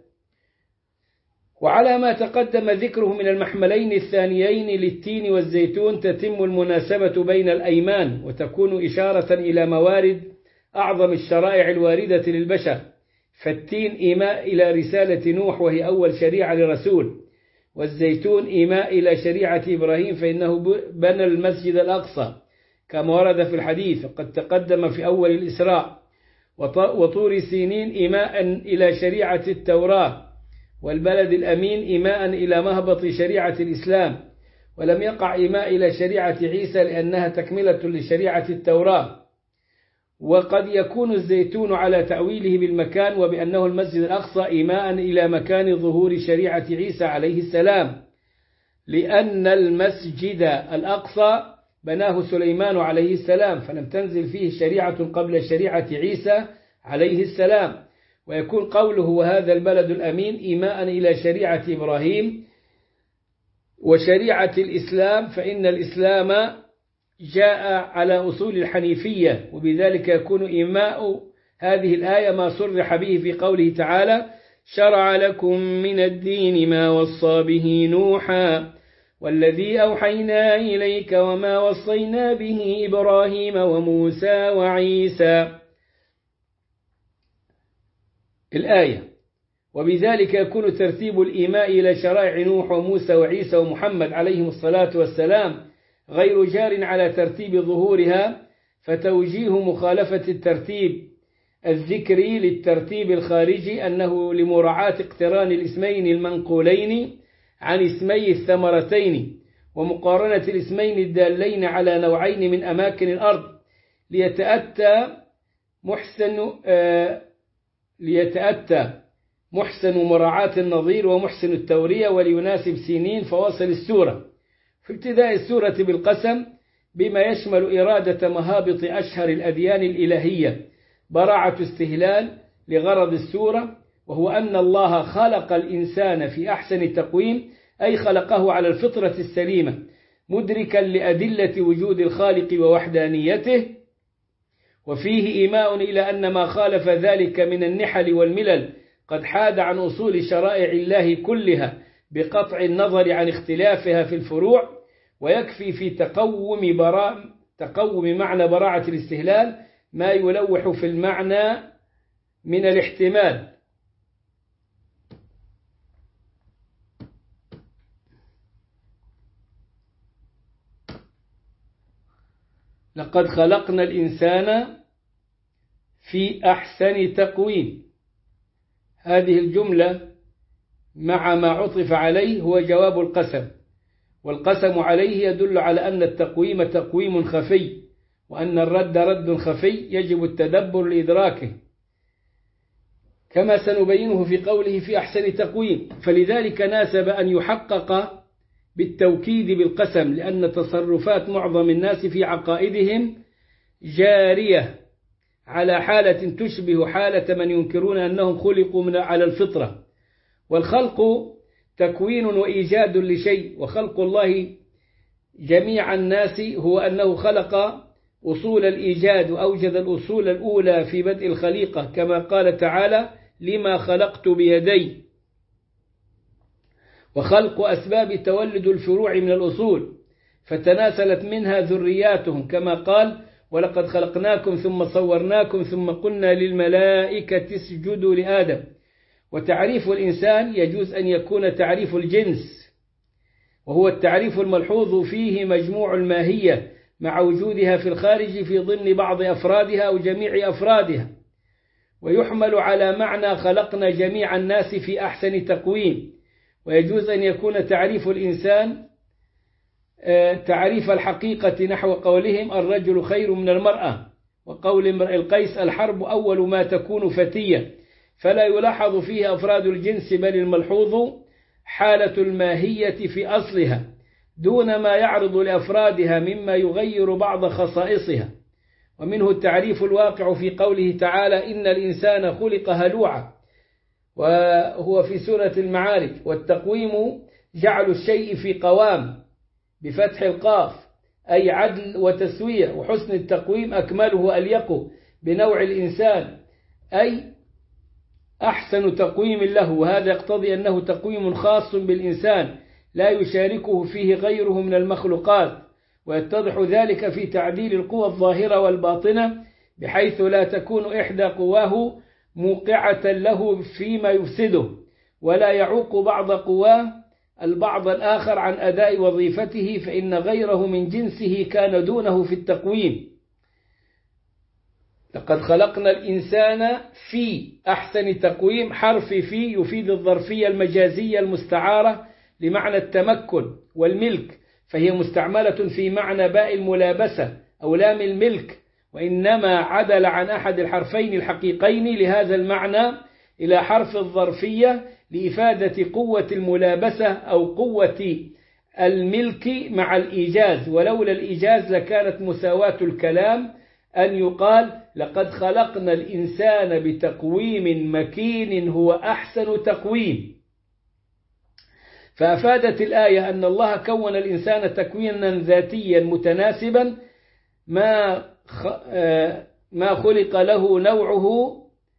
[SPEAKER 1] وعلى ما تقدم ذكره من المحملين الثانيين للتين والزيتون تتم المناسبة بين الأيمان، وتكون إشارة إلى موارد أعظم الشرائع الواردة للبشر. فالتين إيماء إلى رسالة نوح وهي أول شريعة لرسول، والزيتون إيماء إلى شريعة إبراهيم فإنه بنى المسجد الأقصى كما ورد في الحديث وقد تقدم في أول الإسراء. وطور سينين إيماء إلى شريعة التوراة، والبلد الأمين إيماء إلى مهبط شريعة الإسلام. ولم يقع إيماء إلى شريعة عيسى لأنها تكملة لشريعة التوراة. وقد يكون الزيتون على تأويله بالمكان وبأنه المسجد الأقصى إيماء إلى مكان ظهور شريعة عيسى عليه السلام، لأن المسجد الأقصى بناه سليمان عليه السلام فلم تنزل فيه شريعة قبل شريعة عيسى عليه السلام. ويكون قوله وهذا البلد الأمين إيماء إلى شريعة إبراهيم وشريعة الإسلام، فإن الإسلام جاء على أصول الحنيفية، وبذلك يكون إيماء هذه الآية ما صرح به في قوله تعالى شرع لكم من الدين ما وصى به نوحا والذي أوحينا إليك وما وصينا به إبراهيم وموسى وعيسى الآية. وبذلك يكون ترتيب الإيماء إلى شرائع نوح وموسى وعيسى ومحمد عليهم الصلاة والسلام غير جار على ترتيب ظهورها، فتوجيه مخالفة الترتيب الذكري للترتيب الخارجي أنه لمراعاة اقتران الاسمين المنقولين عن اسمي الثمرتين ومقارنة الاسمين الدالين على نوعين من أماكن الأرض ليتأتى محسن مراعاة النظير ومحسن التورية وليناسب سنين فواصل السورة. في ابتداء السورة بالقسم بما يشمل إرادة مهابط أشهر الأديان الإلهية براعة استهلال لغرض السورة، وهو أن الله خلق الإنسان في أحسن تقويم أي خلقه على الفطرة السليمة مدركا لأدلة وجود الخالق ووحدانيته. وفيه إيماء إلى أن ما خالف ذلك من النحل والملل قد حاد عن أصول شرائع الله كلها بقطع النظر عن اختلافها في الفروع، ويكفي في تقوم معنى براعة الاستهلال ما يلوح في المعنى من الاحتمال. لقد خلقنا الإنسان في أحسن تقويم. هذه الجملة مع ما عطف عليه هو جواب القسم، والقسم عليه يدل على أن التقويم تقويم خفي، وأن الرد رد خفي يجب التدبر لإدراكه، كما سنبينه في قوله في أحسن تقويم. فلذلك ناسب أن يحقق بالتوكيد بالقسم، لأن تصرفات معظم الناس في عقائدهم جارية على حالة تشبه حالة من ينكرون أنهم خلقوا على الفطرة. والخلق تكوين وإيجاد لشيء، وخلق الله جميع الناس هو أنه خلق أصول الإيجاد وأوجد الأصول الأولى في بدء الخليقة، كما قال تعالى لما خلقت بيدي. وخلق أسباب تولد الفروع من الأصول، فتناسلت منها ذرياتهم، كما قال ولقد خلقناكم ثم صورناكم ثم قلنا للملائكة اسجدوا لآدم. وتعريف الإنسان يجوز أن يكون تعريف الجنس، وهو التعريف الملحوظ فيه مجموع الماهية مع وجودها في الخارج في ضمن بعض أفرادها أو جميع أفرادها، ويحمل على معنى خلقنا جميع الناس في أحسن تقويم. ويجوز أن يكون تعريف الإنسان تعريف الحقيقة نحو قولهم الرجل خير من المرأة، وقول امرئ القيس الحرب أول ما تكون فتية، فلا يلاحظ فيها أفراد الجنس، بل الملحوظ حالة الماهية في أصلها دون ما يعرض لأفرادها مما يغير بعض خصائصها. ومنه التعريف الواقع في قوله تعالى إن الإنسان خلق هلوعا، وهو في سورة المعارج. والتقويم جعل الشيء في قوام بفتح القاف، أي عدل وتسوية، وحسن التقويم أكمله أليقه بنوع الإنسان، أي أحسن تقويم له. وهذا يقتضي أنه تقويم خاص بالإنسان لا يشاركه فيه غيره من المخلوقات، ويتضح ذلك في تعديل القوى الظاهرة والباطنة، بحيث لا تكون إحدى قواه موقعة له فيما يفسده، ولا يعوق بعض قواه البعض الآخر عن أداء وظيفته، فإن غيره من جنسه كان دونه في التقويم. لقد خلقنا الإنسان في أحسن تقويم، حرف في يفيد الظرفية المجازية المستعارة لمعنى التمكن والملك، فهي مستعملة في معنى باء الملابسة أو لام الملك، وإنما عدل عن أحد الحرفين الحقيقين لهذا المعنى إلى حرف الظرفية لإفادة قوة الملابسة أو قوة الملك مع الإيجاز. ولولا الإيجاز لكانت مساواة الكلام أن يقال لقد خلقنا الإنسان بتقويم مكين هو أحسن تقويم. فأفادت الآية أن الله كون الإنسان تكوينا ذاتيا متناسبا ما خلق له نوعه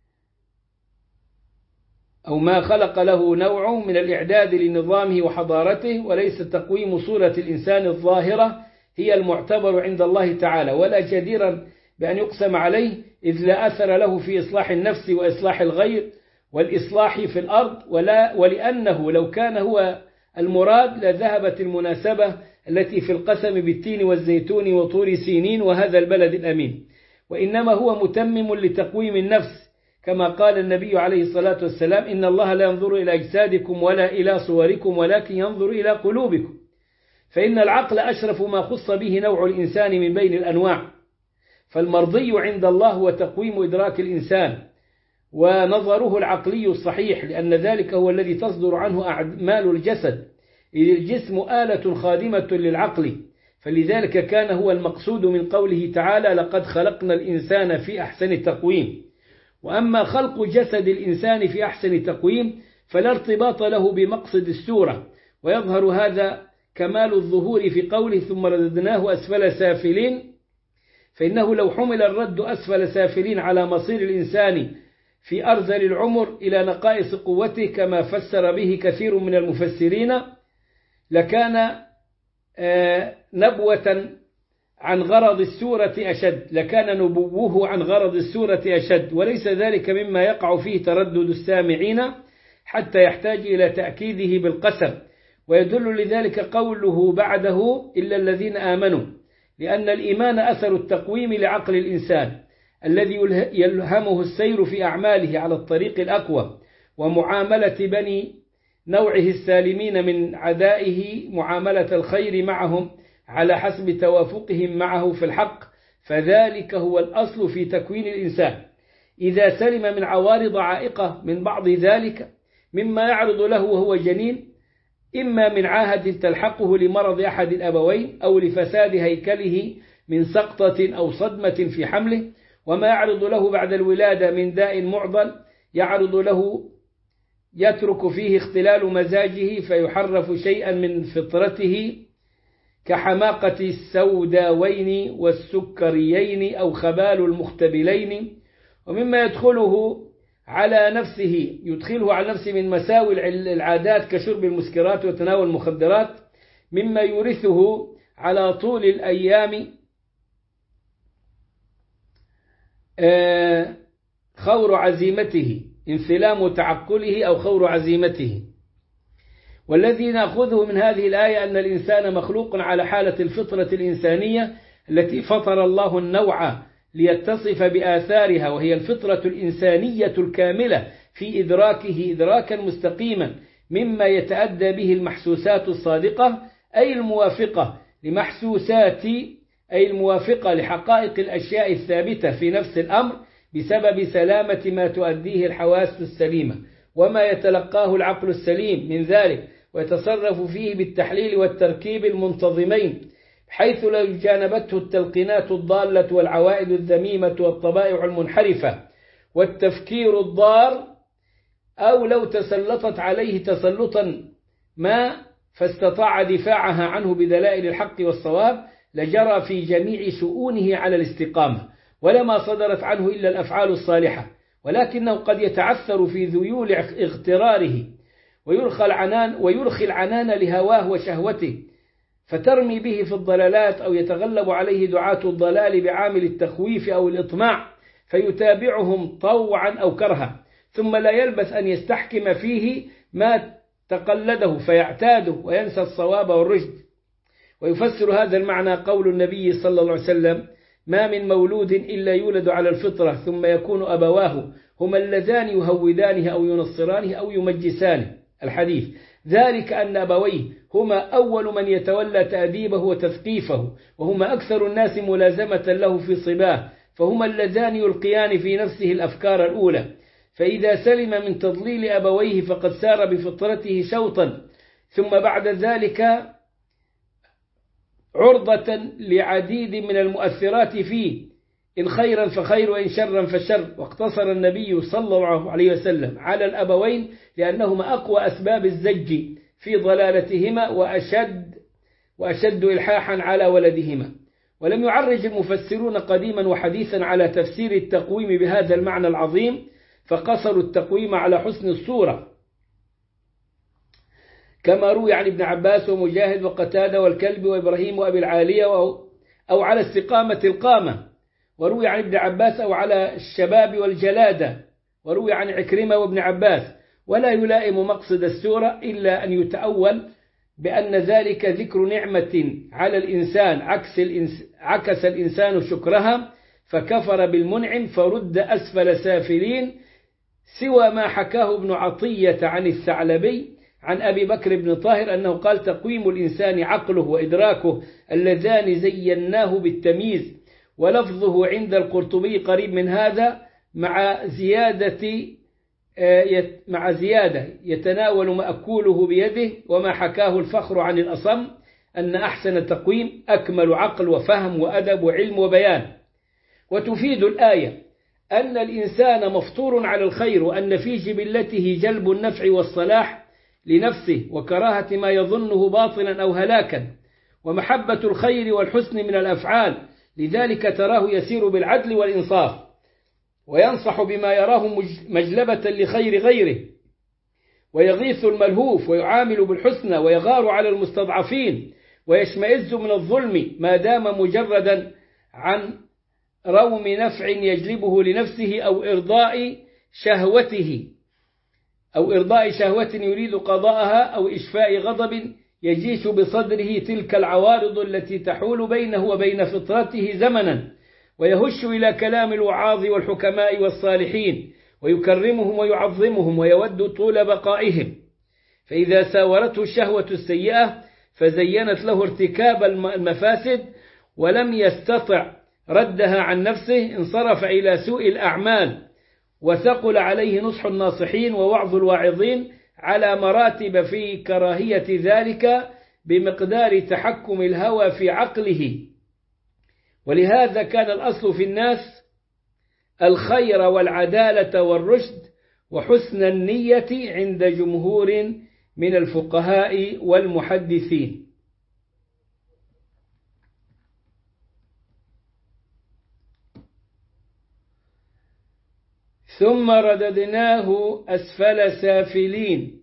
[SPEAKER 1] أو ما خلق له نوعه من الإعداد لنظامه وحضارته، وليس تقويم صورة الإنسان الظاهرة هي المعتبر عند الله تعالى، ولا جديرا بأن يقسم عليه، إذ لا أثر له في إصلاح النفس وإصلاح الغير والإصلاح في الأرض، ولأنه لو كان هو المراد لذهبت المناسبة التي في القسم بالتين والزيتون وطور سينين وهذا البلد الأمين، وإنما هو متمم لتقويم النفس، كما قال النبي عليه الصلاة والسلام إن الله لا ينظر إلى أجسادكم ولا إلى صوركم ولكن ينظر إلى قلوبكم. فإن العقل أشرف ما خص به نوع الإنسان من بين الأنواع، فالمرضي عند الله هو تقويم إدراك الإنسان ونظره العقلي الصحيح، لأن ذلك هو الذي تصدر عنه أعمال الجسد، إذ الجسم آلة خادمة للعقل، فلذلك كان هو المقصود من قوله تعالى لقد خلقنا الإنسان في أحسن تقويم. وأما خلق جسد الإنسان في أحسن تقويم فلا ارتباط له بمقصد السورة، ويظهر هذا كمال الظهور في قوله ثم رددناه أسفل سافلين، فإنه لو حمل الرد أسفل سافلين على مصير الإنسان في أرذل العمر إلى نقائص قوته كما فسر به كثير من المفسرين لكان نبوة عن غرض السورة أشد، لكان نبوه عن غرض السورة أشد، وليس ذلك مما يقع فيه تردد السامعين حتى يحتاج إلى تأكيده بالقسم. ويدل لذلك قوله بعده إلا الذين آمنوا، لأن الإيمان أثر التقويم لعقل الإنسان الذي يلهمه السير في أعماله على الطريق الأقوى، ومعاملة بني نوعه السالمين من عدائه معاملة الخير معهم على حسب توافقهم معه في الحق، فذلك هو الأصل في تكوين الإنسان. إذا سلم من عوارض عائقة من بعض ذلك مما يعرض له وهو جنين، إما من عاهة تلحقه لمرض أحد الأبوين أو لفساد هيكله من سقطة أو صدمة في حمله، وما يعرض له بعد الولادة من داء معضل يعرض له يترك فيه اختلال مزاجه فيحرف شيئا من فطرته كحماقة السوداوين والسكريين أو خبال المختبلين. ومما يدخله على نفسه من مساوي العادات كشرب المسكرات وتناول المخدرات، مما يورثه على طول الأيام خور عزيمته، انثلام تعقله أو خور عزيمته. والذي نأخذه من هذه الآية أن الإنسان مخلوق على حالة الفطرة الإنسانية التي فطر الله النوع ليتصف بآثارها، وهي الفطرة الإنسانية الكاملة في إدراكه إدراكا مستقيما مما يتأدى به المحسوسات الصادقة، أي الموافقة لحقائق الأشياء الثابتة في نفس الأمر بسبب سلامة ما تؤديه الحواس السليمة وما يتلقاه العقل السليم من ذلك، ويتصرف فيه بالتحليل والتركيب المنتظمين، حيث لو جانبته التلقينات الضالة والعوائد الذميمة والطبائع المنحرفة والتفكير الضار، أو لو تسلطت عليه تسلطا ما فاستطاع دفاعها عنه بدلائل الحق والصواب، لجرى في جميع شؤونه على الاستقامة، ولما صدرت عنه إلا الأفعال الصالحة، ولكنه قد يتعثر في ذيول اغتراره ويرخي العنان لهواه وشهوته فترمي به في الضلالات، أو يتغلب عليه دعاة الضلال بعامل التخويف أو الإطماع فيتابعهم طوعا أو كرها، ثم لا يلبث أن يستحكم فيه ما تقلده فيعتاده وينسى الصواب والرشد. ويفسر هذا المعنى قول النبي صلى الله عليه وسلم: ما من مولود إلا يولد على الفطرة ثم يكون أبواه هما اللذان يهودانه أو ينصرانه أو يمجسانه. الحديث: ذلك أن أبويه هما أول من يتولى تأديبه وتثقيفه، وهما أكثر الناس ملازمة له في صباه، فهما اللذان يلقيان في نفسه الأفكار الأولى، فإذا سلم من تضليل أبويه فقد سار بفطرته شوطا، ثم بعد ذلك عرضة لعديد من المؤثرات فيه، إن خيرا فخير وإن شرا فشر. واقتصر النبي صلى الله عليه وسلم على الأبوين لأنهما أقوى أسباب الزج في ضلالتهما وأشد إلحاحا على ولدهما. ولم يعرج المفسرون قديما وحديثا على تفسير التقويم بهذا المعنى العظيم، فقصروا التقويم على حسن الصورة كما روي عن ابن عباس ومجاهد وقتادة والكلب وإبراهيم وأبي العالية، أو على استقامة القامة، وروي عن ابن عباس أو على الشباب والجلادة، وروي عن عكرمة وابن عباس. ولا يلائم مقصد السورة إلا أن يتأول بأن ذلك ذكر نعمة على الإنسان عكس الإنسان شكرها فكفر بالمنعم فرد أسفل سافلين، سوى ما حكاه ابن عطية عن الثعلبي عن أبي بكر بن طاهر أنه قال: تقويم الإنسان عقله وإدراكه اللذان زيناه بالتمييز. ولفظه عند القرطبي قريب من هذا مع زيادة يتناول مأكوله بيده، وما حكاه الفخر عن الأصم أن أحسن تقويم أكمل عقل وفهم وأدب وعلم وبيان. وتفيد الآية أن الإنسان مفطور على الخير، وأن في جبلته جلب النفع والصلاح لنفسه وكراهة ما يظنه باطلا أو هلاكا، ومحبة الخير والحسن من الأفعال، لذلك تراه يسير بالعدل والإنصاف وينصح بما يراه مجلبة لخير غيره، ويغيث الملهوف ويعامل بالحسنى، ويغار على المستضعفين، ويشمئز من الظلم ما دام مجردا عن روم نفع يجلبه لنفسه أو إرضاء شهوة يريد قضاءها، أو إشفاء غضب يجيش بصدره تلك العوارض التي تحول بينه وبين فطرته زمنا، ويهش إلى كلام الوعاظ والحكماء والصالحين ويكرمهم ويعظمهم ويود طول بقائهم. فإذا ساورته الشهوة السيئة فزينت له ارتكاب المفاسد ولم يستطع ردها عن نفسه، انصرف إلى سوء الأعمال، وثقل عليه نصح الناصحين ووعظ الواعظين على مراتب في كراهية ذلك بمقدار تحكم الهوى في عقله. ولهذا كان الأصل في الناس الخير والعدالة والرشد وحسن النية عند جمهور من الفقهاء والمحدثين. ثم رددناه أسفل سافلين.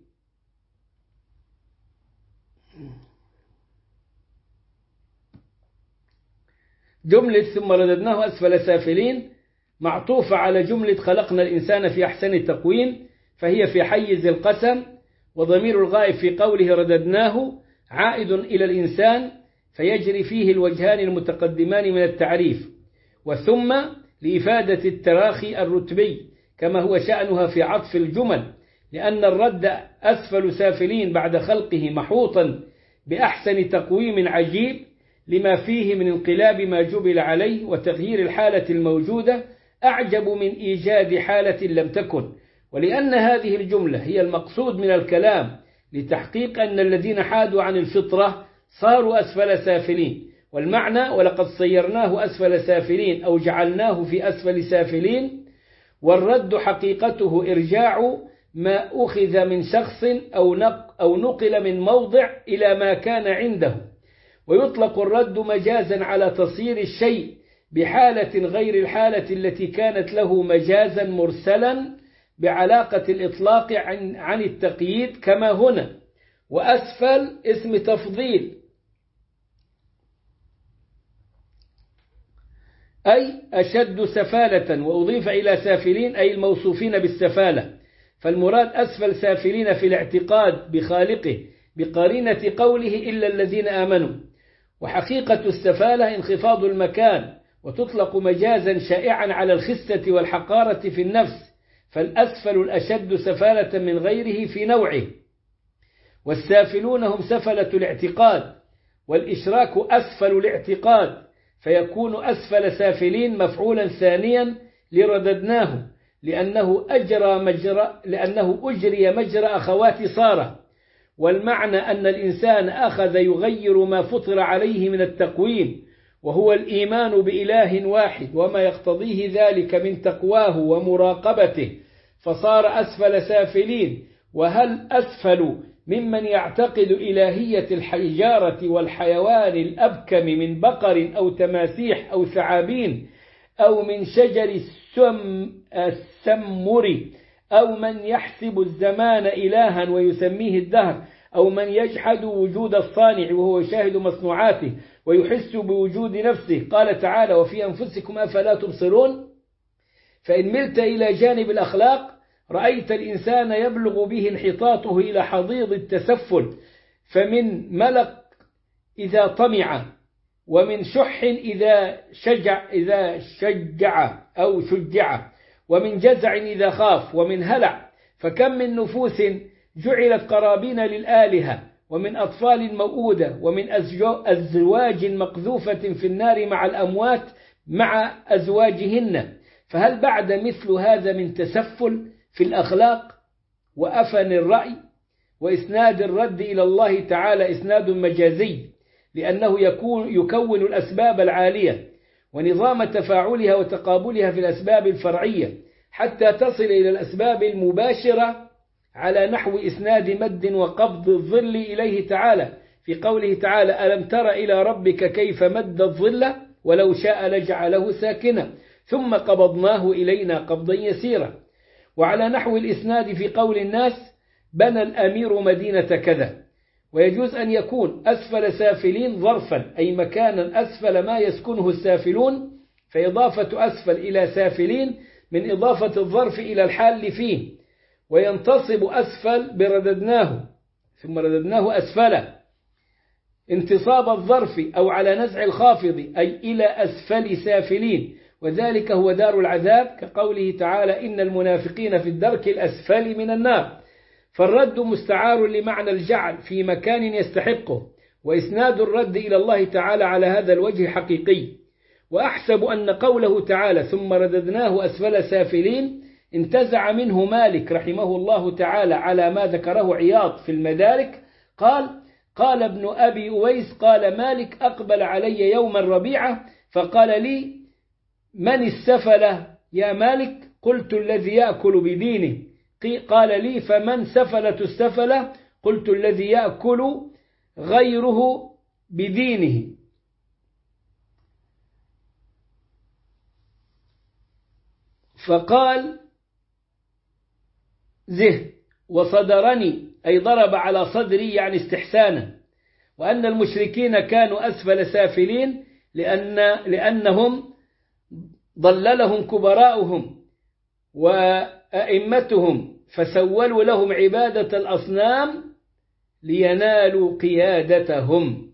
[SPEAKER 1] جملة ثم رددناه أسفل سافلين معطوفة على جملة خلقنا الإنسان في أحسن تقويم، فهي في حيز القسم، وضمير الغائب في قوله رددناه عائد إلى الإنسان، فيجري فيه الوجهان المتقدمان من التعريف، وثم لإفادة التراخي الرتبي كما هو شأنها في عطف الجمل، لأن الرد أسفل سافلين بعد خلقه محوطا بأحسن تقويم عجيب لما فيه من انقلاب ما جبل عليه وتغيير الحالة الموجودة أعجب من إيجاد حالة لم تكن. ولأن هذه الجملة هي المقصود من الكلام لتحقيق أن الذين حادوا عن الفطرة صاروا أسفل سافلين، والمعنى ولقد صيرناه أسفل سافلين أو جعلناه في أسفل سافلين، والرد حقيقته إرجاع ما أخذ من شخص أو نقل من موضع إلى ما كان عنده. ويطلق الرد مجازا على تصير الشيء بحالة غير الحالة التي كانت له مجازا مرسلا بعلاقة الإطلاق عن التقييد كما هنا. وأسفل اسم تفضيل أي أشد سفالة، وأضيف إلى سافلين أي الموصوفين بالسفالة، فالمراد أسفل سافلين في الاعتقاد بخالقه بقرينة قوله إلا الذين آمنوا. وحقيقة السفالة انخفاض المكان، وتطلق مجازا شائعا على الخسة والحقارة في النفس، فالأسفل الأشد سفالة من غيره في نوعه. والسافلون هم سفلة الاعتقاد، والإشراك أسفل الاعتقاد، فيكون أسفل سافلين مفعولا ثانيا لرددناه، لأنه أجري مجرى أخوات صار. والمعنى أن الإنسان أخذ يغير ما فطر عليه من التقويم، وهو الإيمان بإله واحد وما يقتضيه ذلك من تقواه ومراقبته، فصار أسفل سافلين. وهل أسفل ممن يعتقد إلهية الحجارة والحيوان الأبكم من بقر أو تماسيح أو ثعابين، أو من شجر السمر، أو من يحسب الزمان إلها ويسميه الدهر، أو من يجحد وجود الصانع وهو يشاهد مصنوعاته ويحس بوجود نفسه؟ قال تعالى وفي أنفسكم أفلا تبصرون. فإن ملت إلى جانب الأخلاق رأيت الإنسان يبلغ به انحطاطه إلى حضيض التسفل، فمن ملق إذا طمع، ومن شح إذا شجع أو شجع، ومن جزع إذا خاف، ومن هلع. فكم من نفوس جعلت قرابين للآلهة، ومن أطفال موؤودة، ومن أزواج مقذوفة في النار مع الأموات مع أزواجهن. فهل بعد مثل هذا من تسفل في الأخلاق وأفن الرأي؟ وإسناد الرد إلى الله تعالى إسناد مجازي، لأنه يكون الأسباب العالية ونظام تفاعلها وتقابلها في الأسباب الفرعية حتى تصل إلى الأسباب المباشرة، على نحو إسناد مد وقبض الظل إليه تعالى في قوله تعالى ألم تر إلى ربك كيف مد الظل ولو شاء لجعله ساكنا ثم قبضناه إلينا قبضا يسيرا. وعلى نحو الإسناد في قول الناس بنى الأمير مدينة كذا. ويجوز أن يكون أسفل سافلين ظرفا، أي مكانا أسفل ما يسكنه السافلون، فإضافة أسفل إلى سافلين من إضافة الظرف إلى الحال فيه. وينتصب أسفل برددناه ثم رددناه أسفل، انتصاب الظرف أو على نزع الخافض أي إلى أسفل سافلين، وذلك هو دار العذاب، كقوله تعالى إن المنافقين في الدرك الأسفل من النار. فالرد مستعار لمعنى الجعل في مكان يستحقه، وإسناد الرد إلى الله تعالى على هذا الوجه حقيقي. وأحسب أن قوله تعالى ثم رددناه أسفل سافلين انتزع منه مالك رحمه الله تعالى على ما ذكره عياض في المدارك، قال ابن أبي أويس قال مالك أقبل علي يوم الربيعة فقال لي من السفلة يا مالك؟ قلت الذي يأكل بدينه. قال لي فمن سفلة السفلة؟ قلت الذي يأكل غيره بدينه. فقال زه وصدرني أي ضرب على صدري يعني استحسانا، وأن المشركين كانوا أسفل سافلين لأنهم ضللهم كبراؤهم وأئمتهم فسولوا لهم عبادة الأصنام لينالوا قيادتهم.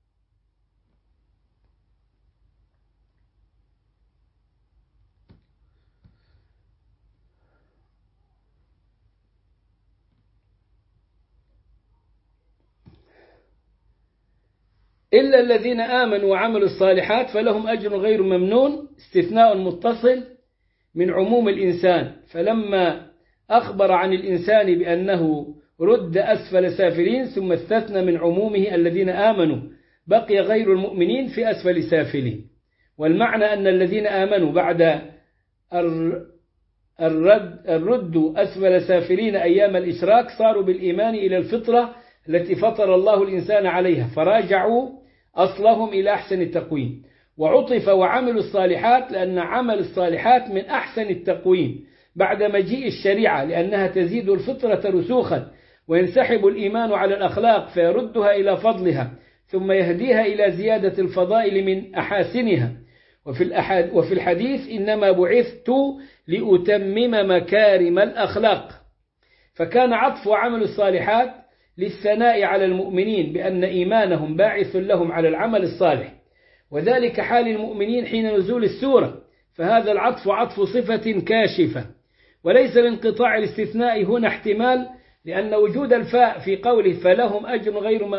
[SPEAKER 1] إلا الذين آمنوا وعملوا الصالحات فلهم أجر غير ممنون، استثناء متصل من عموم الإنسان، فلما أخبر عن الإنسان بأنه رد أسفل سافلين ثم استثنى من عمومه الذين آمنوا، بقي غير المؤمنين في أسفل سافلين. والمعنى أن الذين آمنوا بعد الرد أسفل سافلين أيام الإشراك صاروا بالإيمان إلى الفطرة التي فطر الله الإنسان عليها، فراجعوا أصلهم إلى أحسن التقويم. وعطف وعملوا الصالحات لأن عمل الصالحات من أحسن التقويم بعد مجيء الشريعة، لأنها تزيد الفطرة رسوخا وينسحب الإيمان على الأخلاق فيردها إلى فضلها ثم يهديها إلى زيادة الفضائل من أحاسنها. وفي الحديث إنما بعثت لأتمم مكارم الأخلاق، فكان عطف وعمل الصالحات للثناء على المؤمنين بأن إيمانهم باعث لهم على العمل الصالح، وذلك حال المؤمنين حين نزول السورة، فهذا العطف عطف صفة كاشفة، وليس لانقطاع الاستثناء هنا احتمال، لأن وجود الفاء في قوله فلهم أجر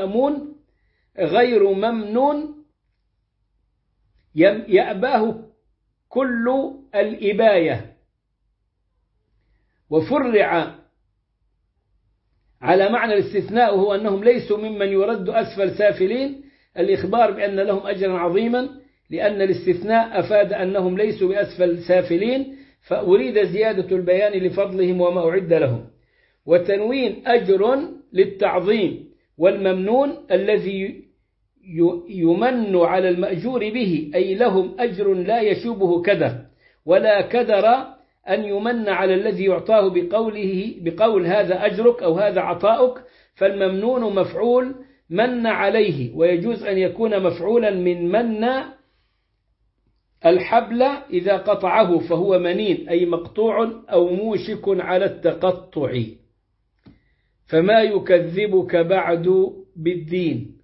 [SPEAKER 1] غير ممنون يأباه كل الإباية، وفرع على معنى الاستثناء وهو أنهم ليسوا ممن يرد أسفل سافلين، الإخبار بأن لهم أجرا عظيما، لأن الاستثناء أفاد أنهم ليسوا بأسفل سافلين، فأريد زيادة البيان لفضلهم وما أعد لهم. وتنوين أجر للتعظيم، والممنون الذي يمن على المأجور به، أي لهم أجر لا يشوبه كدر، ولا كدر أن يمن على الذي يعطاه بقول هذا أجرك أو هذا عطاؤك، فالممنون مفعول من عليه، ويجوز أن يكون مفعولا من من الحبل إذا قطعه فهو منين، أي مقطوع أو موشك على التقطع. فما يكذبك بعد بالدين.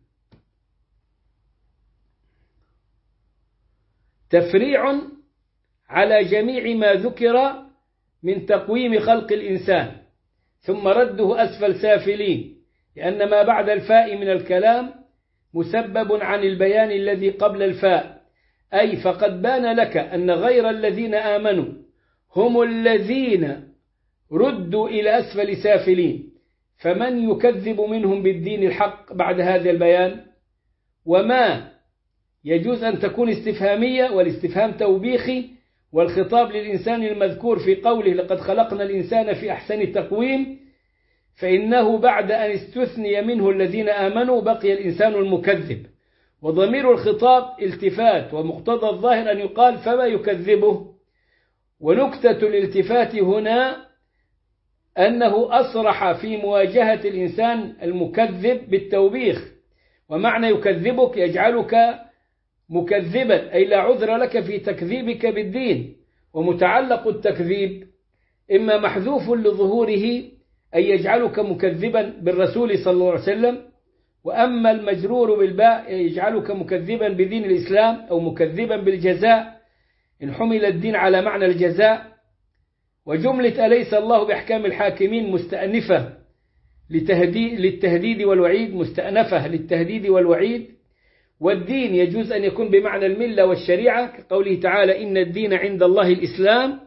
[SPEAKER 1] تفريع على جميع ما ذكر من تقويم خلق الإنسان، ثم رده أسفل سافلين، لأن ما بعد الفاء من الكلام مسبب عن البيان الذي قبل الفاء، أي فقد بان لك أن غير الذين آمنوا هم الذين ردوا إلى أسفل سافلين، فمن يكذب منهم بالدين الحق بعد هذا البيان؟ وما يجوز أن تكون استفهامية، والاستفهام توبيخي، والخطاب للإنسان المذكور في قوله لقد خلقنا الإنسان في أحسن تقويم، فإنه بعد أن استثني منه الذين آمنوا بقي الإنسان المكذب، وضمير الخطاب التفات، ومقتضى الظاهر أن يقال فما يكذبه. ونكتة الالتفات هنا أنه أصرح في مواجهة الإنسان المكذب بالتوبيخ، ومعنى يكذبك يجعلك مكذبا، أي لا عذر لك في تكذيبك بالدين. ومتعلق التكذيب إما محذوف لظهوره أي يجعلك مكذبا بالرسول صلى الله عليه وسلم، وأما المجرور بالباء يجعلك مكذبا بدين الإسلام أو مكذبا بالجزاء إن حمل الدين على معنى الجزاء. وجملة أليس الله بأحكام الحاكمين مستأنفة للتهديد والوعيد، مستأنفة للتهديد والوعيد. والدين يجوز أن يكون بمعنى الملة والشريعة كقوله تعالى إن الدين عند الله الإسلام،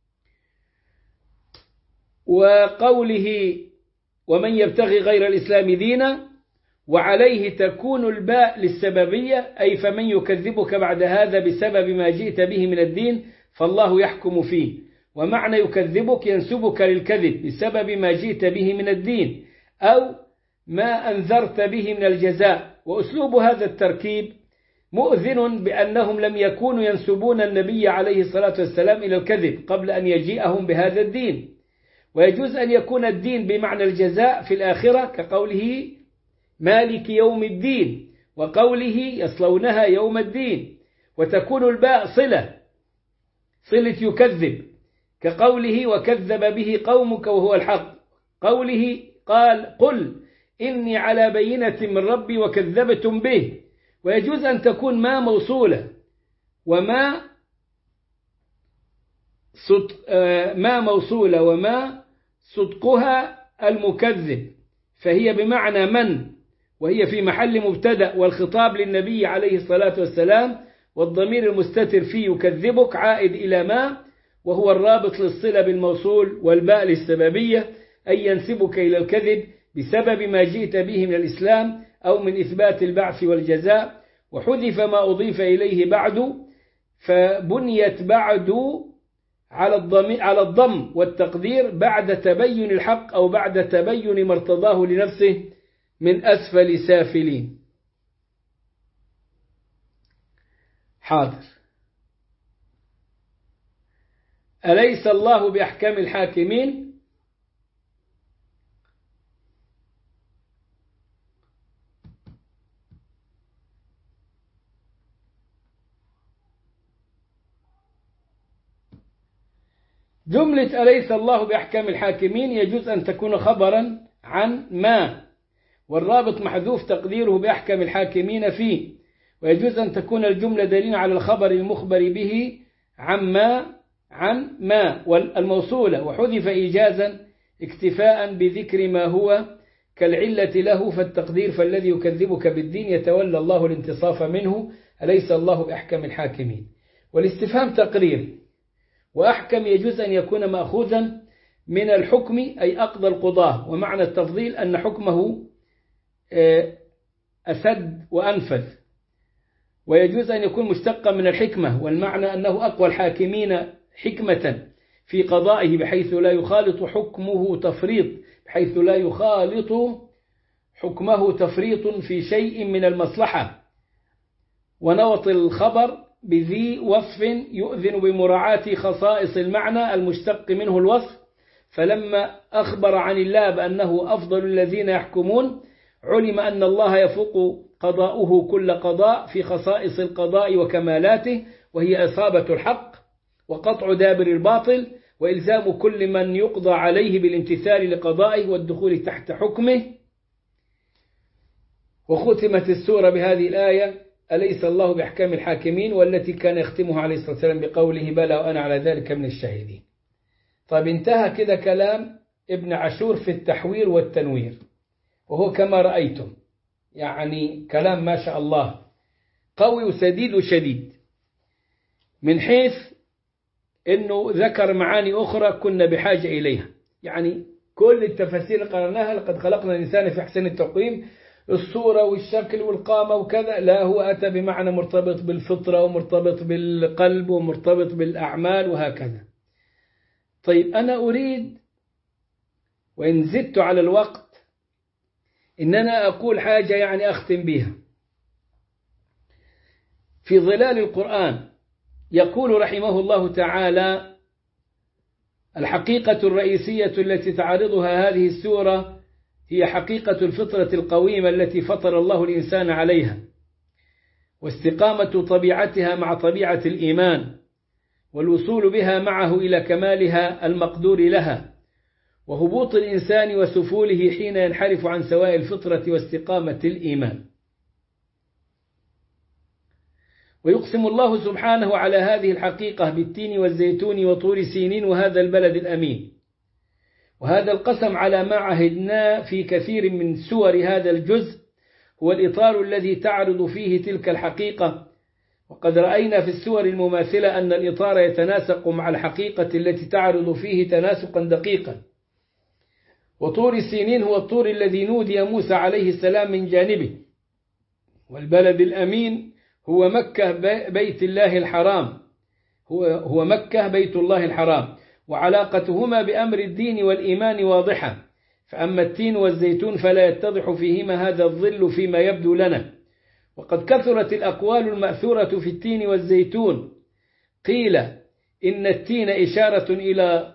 [SPEAKER 1] وقوله ومن يبتغي غير الإسلام دينا، وعليه تكون الباء للسببية أي فمن يكذبك بعد هذا بسبب ما جئت به من الدين فالله يحكم فيه. ومعنى يكذبك ينسبك للكذب بسبب ما جئت به من الدين أو ما أنذرت به من الجزاء. وأسلوب هذا التركيب مؤذن بأنهم لم يكونوا ينسبون النبي عليه الصلاة والسلام إلى الكذب قبل أن يجيئهم بهذا الدين. ويجوز أن يكون الدين بمعنى الجزاء في الآخرة كقوله مالك يوم الدين، وقوله يصلونها يوم الدين. وتكون الباء صلة يكذب كقوله وكذب به قومك وهو الحق، قوله قال قل إني على بينة من ربي وكذبتم به. ويجوز أن تكون ما موصولة وما صدقها المكذب، فهي بمعنى من، وهي في محل مبتدأ، والخطاب للنبي عليه الصلاة والسلام، والضمير المستتر فيه يكذبك عائد إلى ما، وهو الرابط للصلة بالموصول، والباء للسببية أي ينسبك إلى الكذب بسبب ما جئت به من الإسلام أو من إثبات البعث والجزاء. وحذف ما أضيف إليه بعد، فبنيت بعد على الضم والتقدير بعد تبين الحق أو بعد تبين ما ارتضاه لنفسه من أسفل سافلين. حاضر. أليس الله بأحكام الحاكمين؟ جملة أليس الله بأحكام الحاكمين يجوز أن تكون خبرا عن ما، والرابط محذوف تقديره بأحكام الحاكمين فيه. ويجوز أن تكون الجملة دليلا على الخبر المخبر به عن ما والموصولة، وحذف إيجازا اكتفاء بذكر ما هو كالعلة له، فالتقدير فالذي يكذبك بالدين يتولى الله الانتصاف منه أليس الله بأحكم الحاكمين. والاستفهام تقرير. وأحكم يجوز أن يكون مأخوذا من الحكم أي أقضى القضاة، ومعنى التفضيل أن حكمه أسد وأنفذ. ويجوز أن يكون مشتقا من الحكمة، والمعنى أنه أقوى الحاكمين حكمة في قضائه بحيث لا يخالط حكمه تفريط في شيء من المصلحة. ونوط الخبر بذي وصف يؤذن بمراعاة خصائص المعنى المشتق منه الوصف. فلما أخبر عن الله بأنه أفضل الذين يحكمون علم أن الله يفوق قضاؤه كل قضاء في خصائص القضاء وكمالاته، وهي إصابة الحق وقطع دابر الباطل وإلزام كل من يقضى عليه بالامتثال لقضائه والدخول تحت حكمه. وختمت السورة بهذه الآية أليس الله بأحكام الحاكمين، والتي كان يختمها عليه الصلاة والسلام بقوله بلى وأنا على ذلك من الشاهدين. طيب انتهى كده كلام ابن عاشور في التحوير والتنوير، وهو كما رأيتم يعني كلام ما شاء الله قوي وسديد وشديد، من حيث أنه ذكر معاني أخرى كنا بحاجة إليها. يعني كل التفاسير اللي قرأناها لقد خلقنا الإنسان في أحسن التقويم، الصورة والشكل والقامة وكذا، لا هو أتى بمعنى مرتبط بالفطرة ومرتبط بالقلب ومرتبط بالأعمال وهكذا. طيب أنا أريد وإن زدت على الوقت إن أنا أقول حاجة يعني أختم بها. في ظلال القرآن يقول رحمه الله تعالى الحقيقة الرئيسية التي تعرضها هذه السورة هي حقيقة الفطرة القويمة التي فطر الله الإنسان عليها، واستقامة طبيعتها مع طبيعة الإيمان، والوصول بها معه إلى كمالها المقدور لها، وهبوط الإنسان وسفوله حين ينحرف عن سواء الفطرة واستقامة الإيمان. ويقسم الله سبحانه على هذه الحقيقة بالتين والزيتون وطور سينين وهذا البلد الأمين. وهذا القسم على ما عهدنا في كثير من سور هذا الجزء هو الإطار الذي تعرض فيه تلك الحقيقة. وقد رأينا في السور المماثلة أن الإطار يتناسق مع الحقيقة التي تعرض فيه تناسقا دقيقا. وطور سينين هو الطور الذي نودي موسى عليه السلام من جانبه، والبلد الأمين هو مكة بيت الله الحرام، هو مكة بيت الله الحرام. وعلاقتهما بأمر الدين والإيمان واضحة، فأما التين والزيتون فلا يتضح فيهما هذا الظل فيما يبدو لنا. وقد كثرت الأقوال المأثورة في التين والزيتون. قيل إن التين إشارة إلى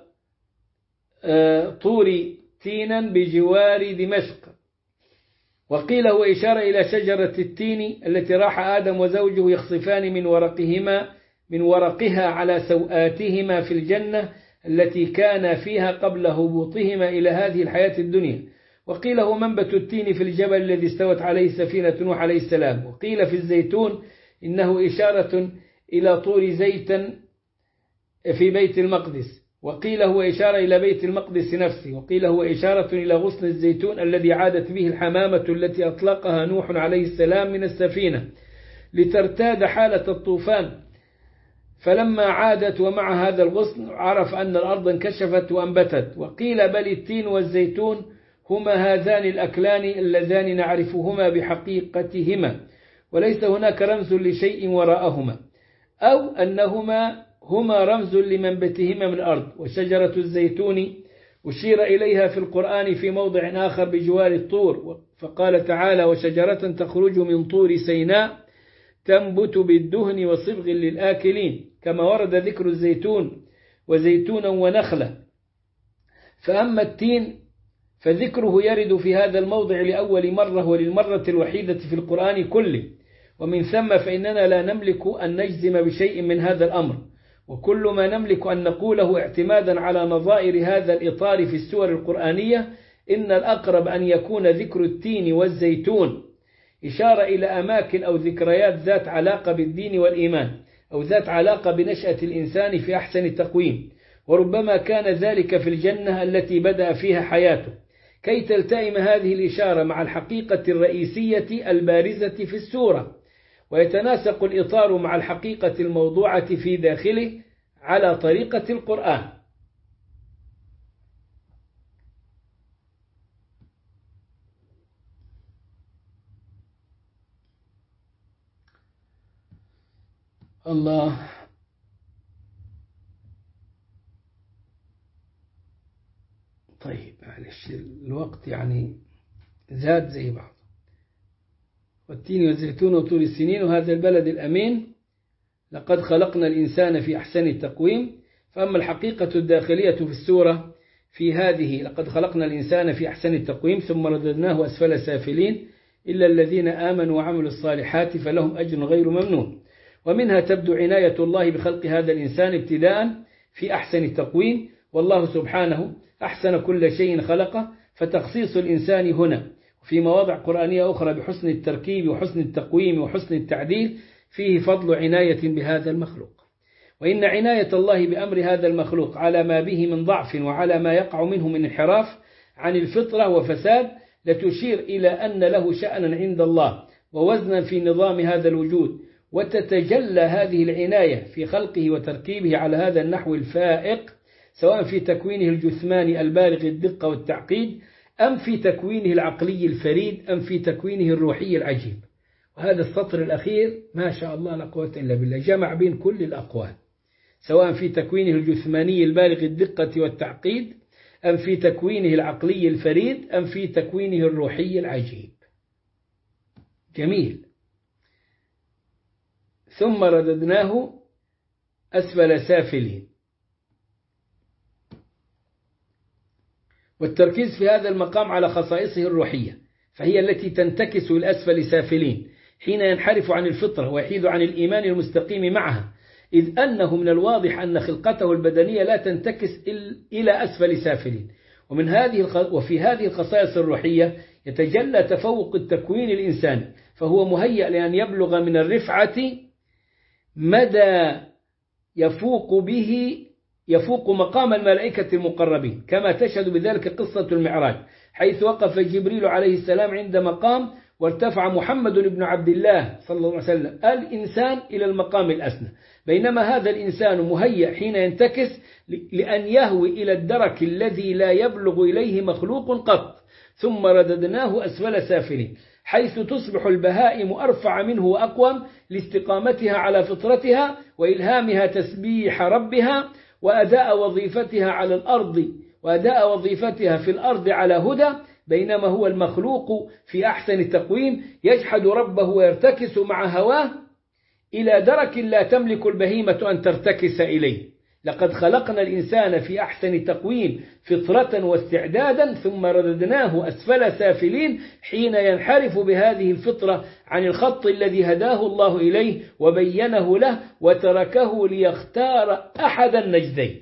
[SPEAKER 1] طور تينا بجوار دمشق، وقيل هو إشارة إلى شجرة التين التي راح آدم وزوجه يخصفان من ورقها على سوآتهما في الجنة التي كان فيها قبل هبوطهما إلى هذه الحياة الدنيا. وقيل هو منبت التين في الجبل الذي استوت عليه سفينة نوح عليه السلام. وقيل في الزيتون إنه إشارة إلى طور زيتا في بيت المقدس. وقيل هو إشارة إلى بيت المقدس نفسه. وقيل هو إشارة إلى غصن الزيتون الذي عادت به الحمامة التي أطلقها نوح عليه السلام من السفينة لترتاد حالة الطوفان، فلما عادت ومع هذا الغصن عرف أن الأرض انكشفت وأنبتت. وقيل بل التين والزيتون هما هذان الأكلان اللذان نعرفهما بحقيقتهما، وليس هناك رمز لشيء وراءهما، أو أنهما هما رمز لمنبتهما من الأرض. وشجرة الزيتون أشير إليها في القرآن في موضع آخر بجوار الطور، فقال تعالى: وشجرة تخرج من طور سيناء تنبت بالدهن وصبغ للآكلين، كما ورد ذكر الزيتون وزيتونا ونخلة. فأما التين فذكره يرد في هذا الموضع لأول مرة وللمرة الوحيدة في القرآن كله، ومن ثم فإننا لا نملك أن نجزم بشيء من هذا الأمر، وكل ما نملك أن نقوله اعتمادا على نظائر هذا الإطار في السور القرآنية إن الأقرب أن يكون ذكر التين والزيتون إشارة إلى أماكن أو ذكريات ذات علاقة بالدين والإيمان، أو ذات علاقة بنشأة الإنسان في أحسن التقويم، وربما كان ذلك في الجنة التي بدأ فيها حياته، كي تلتئم هذه الإشارة مع الحقيقة الرئيسية البارزة في السورة، ويتناسق الإطار مع الحقيقة الموضوعة في داخله على طريقة القرآن. الله. طيب معلش الوقت يعني زاد زي بعض. والتين والزيتون وطور السنين وهذا البلد الأمين لقد خلقنا الإنسان في أحسن التقويم. فأما الحقيقة الداخلية في السورة في هذه: لقد خلقنا الإنسان في أحسن التقويم ثم رددناه أسفل سافلين إلا الذين آمنوا وعملوا الصالحات فلهم أجر غير ممنون. ومنها تبدو عناية الله بخلق هذا الإنسان ابتداء في أحسن التقويم، والله سبحانه أحسن كل شيء خلقه، فتخصيص الإنسان هنا في مواضع قرآنية أخرى بحسن التركيب وحسن التقويم وحسن التعديل فيه فضل عناية بهذا المخلوق. وإن عناية الله بأمر هذا المخلوق على ما به من ضعف وعلى ما يقع منه من انحراف عن الفطرة وفساد لتشير إلى أن له شأنا عند الله ووزنا في نظام هذا الوجود، وتتجلى هذه العناية في خلقه وتركيبه على هذا النحو الفائق، سواء في تكوينه الجثماني البالغ الدقة والتعقيد، أم في تكوينه العقلي الفريد، أم في تكوينه الروحي العجيب. وهذا السطر الأخير ما شاء الله لا قوة إلا بالله جمع بين كل الأقوال، سواء في تكوينه الجثماني البالغ الدقة والتعقيد، أم في تكوينه العقلي الفريد، أم في تكوينه الروحي العجيب. جميل. ثم رددناه أسفل سافلين. والتركيز في هذا المقام على خصائصه الروحية، فهي التي تنتكس الأسفل سافلين حين ينحرف عن الفطرة ويحيد عن الإيمان المستقيم معها، إذ أنه من الواضح أن خلقته البدنية لا تنتكس إلى أسفل سافلين، وفي هذه الخصائص الروحية يتجلى تفوق التكوين الإنساني، فهو مهيأ لأن يبلغ من الرفعة مدى يفوق مقام الملائكة المقربين، كما تشهد بذلك قصة المعراج، حيث وقف جبريل عليه السلام عند مقام وارتفع محمد بن عبد الله صلى الله عليه وسلم الإنسان إلى المقام الأسنى، بينما هذا الإنسان مهيأ حين ينتكس لأن يهوي إلى الدرك الذي لا يبلغ إليه مخلوق قط، ثم رددناه أسفل سافلين، حيث تصبح البهائم أرفع منه وأقوم لاستقامتها على فطرتها وإلهامها تسبيح ربها وأداء وظيفتها في الأرض على هدى، بينما هو المخلوق في أحسن تقويم يجحد ربه ويرتكس مع هواه إلى درك لا تملك البهيمة أن ترتكس إليه. لقد خلقنا الإنسان في أحسن تقويم فطرة واستعدادا، ثم رددناه أسفل سافلين حين ينحرف بهذه الفطرة عن الخط الذي هداه الله إليه وبينه له وتركه ليختار أحد النجدين.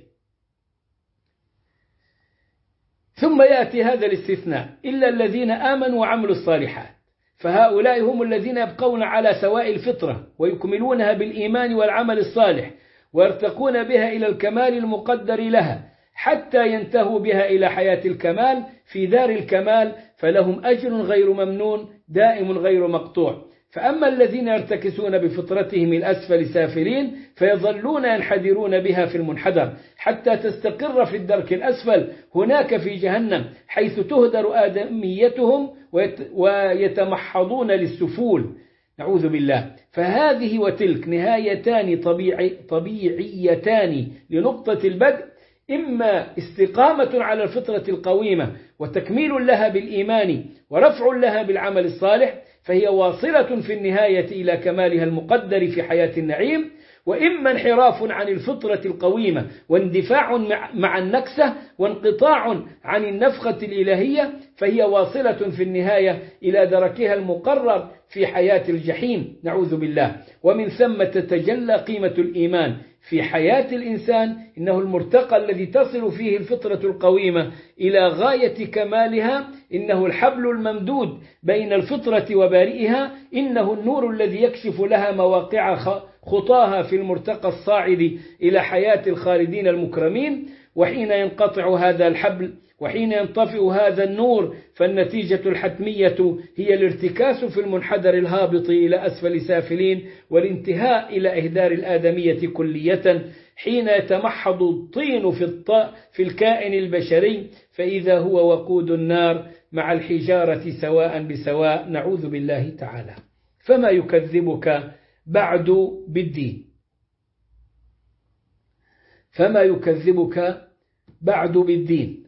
[SPEAKER 1] ثم يأتي هذا الاستثناء: إلا الذين آمنوا وعملوا الصالحات، فهؤلاء هم الذين يبقون على سواء الفطرة ويكملونها بالإيمان والعمل الصالح ويرتقون بها إلى الكمال المقدر لها حتى ينتهوا بها إلى حياة الكمال في دار الكمال، فلهم أجر غير ممنون دائم غير مقطوع. فأما الذين يرتكسون بفطرتهم الأسفل سافلين فيظلون ينحدرون بها في المنحدر حتى تستقر في الدرك الأسفل هناك في جهنم، حيث تهدر آدميتهم ويتمحضون للسفول، نعوذ بالله. فهذه وتلك نهايتان طبيعيتان لنقطة البدء، إما استقامة على الفطرة القويمة وتكميل لها بالإيمان ورفع لها بالعمل الصالح، فهي واصلة في النهاية إلى كمالها المقدر في حياة النعيم، وإما انحراف عن الفطرة القويمة واندفاع مع النكسة وانقطاع عن النفخة الإلهية، فهي واصلة في النهاية إلى دركها المقرر في حياة الجحيم، نعوذ بالله. ومن ثم تتجلى قيمة الإيمان في حياة الإنسان، إنه المرتقى الذي تصل فيه الفطرة القويمة إلى غاية كمالها، إنه الحبل الممدود بين الفطرة وبارئها، إنه النور الذي يكشف لها مواقع خطاها في المرتقى الصاعد إلى حياة الخالدين المكرمين. وحين ينقطع هذا الحبل وحين ينطفئ هذا النور، فالنتيجة الحتمية هي الارتكاس في المنحدر الهابط إلى أسفل سافلين، والانتهاء إلى إهدار الآدمية كلية، حين يتمحض الطين في الكائن البشري، فإذا هو وقود النار مع الحجارة سواء بسواء، نعوذ بالله تعالى. فما يكذبك بعد بالدين؟ فما يكذبك بعد بالدين؟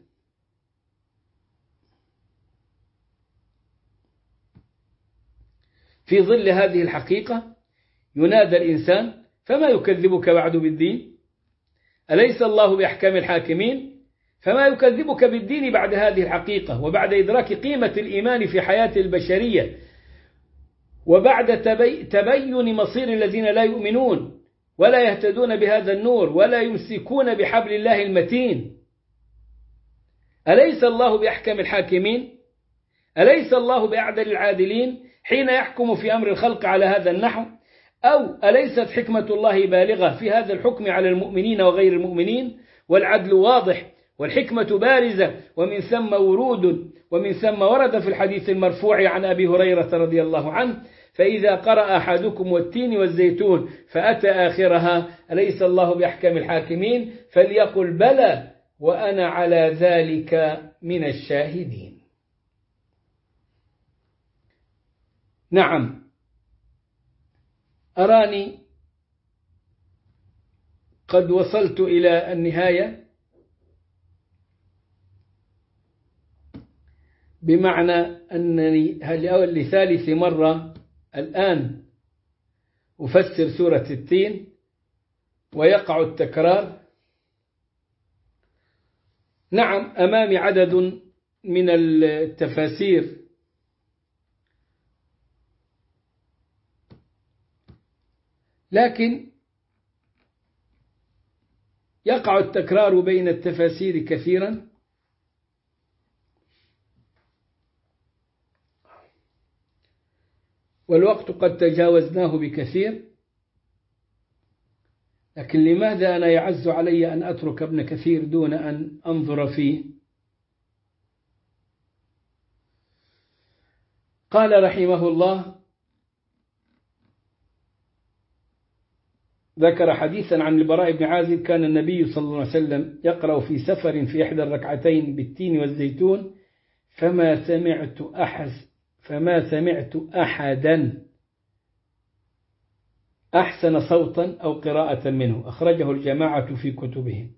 [SPEAKER 1] في ظل هذه الحقيقة ينادى الإنسان: فما يكذبك بعد بالدين؟ أليس الله بأحكم الحاكمين؟ فما يكذبك بالدين بعد هذه الحقيقة، وبعد إدراك قيمة الإيمان في حياة البشرية، وبعد تبين مصير الذين لا يؤمنون ولا يهتدون بهذا النور ولا يمسكون بحبل الله المتين؟ أليس الله بأحكم الحاكمين؟ أليس الله بأعدل العادلين حين يحكم في أمر الخلق على هذا النحو؟ أو أليست حكمة الله بالغة في هذا الحكم على المؤمنين وغير المؤمنين؟ والعدل واضح والحكمة بارزة، ومن ثم ورد في الحديث المرفوع عن أبي هريرة رضي الله عنه: فإذا قرأ أحدكم والتين والزيتون فأتى آخرها أليس الله بأحكم الحاكمين؟ فليقل بلى وأنا على ذلك من الشاهدين. نعم، أراني قد وصلت إلى النهاية، بمعنى أنني لثالث مرة الآن أفسر سورة التين ويقع التكرار. نعم، أمامي عدد من التفاسير لكن يقع التكرار بين التفاسير كثيرا، والوقت قد تجاوزناه بكثير، لكن لماذا أنا يعز علي أن أترك ابن كثير دون أن أنظر فيه؟ قال رحمه الله: ذكر حديثا عن البراء بن عازب: كان النبي صلى الله عليه وسلم يقرأ في سفر في إحدى الركعتين بالتين والزيتون، فما سمعت أحدا أحسن صوتا أو قراءة منه، أخرجه الجماعة في كتبهم.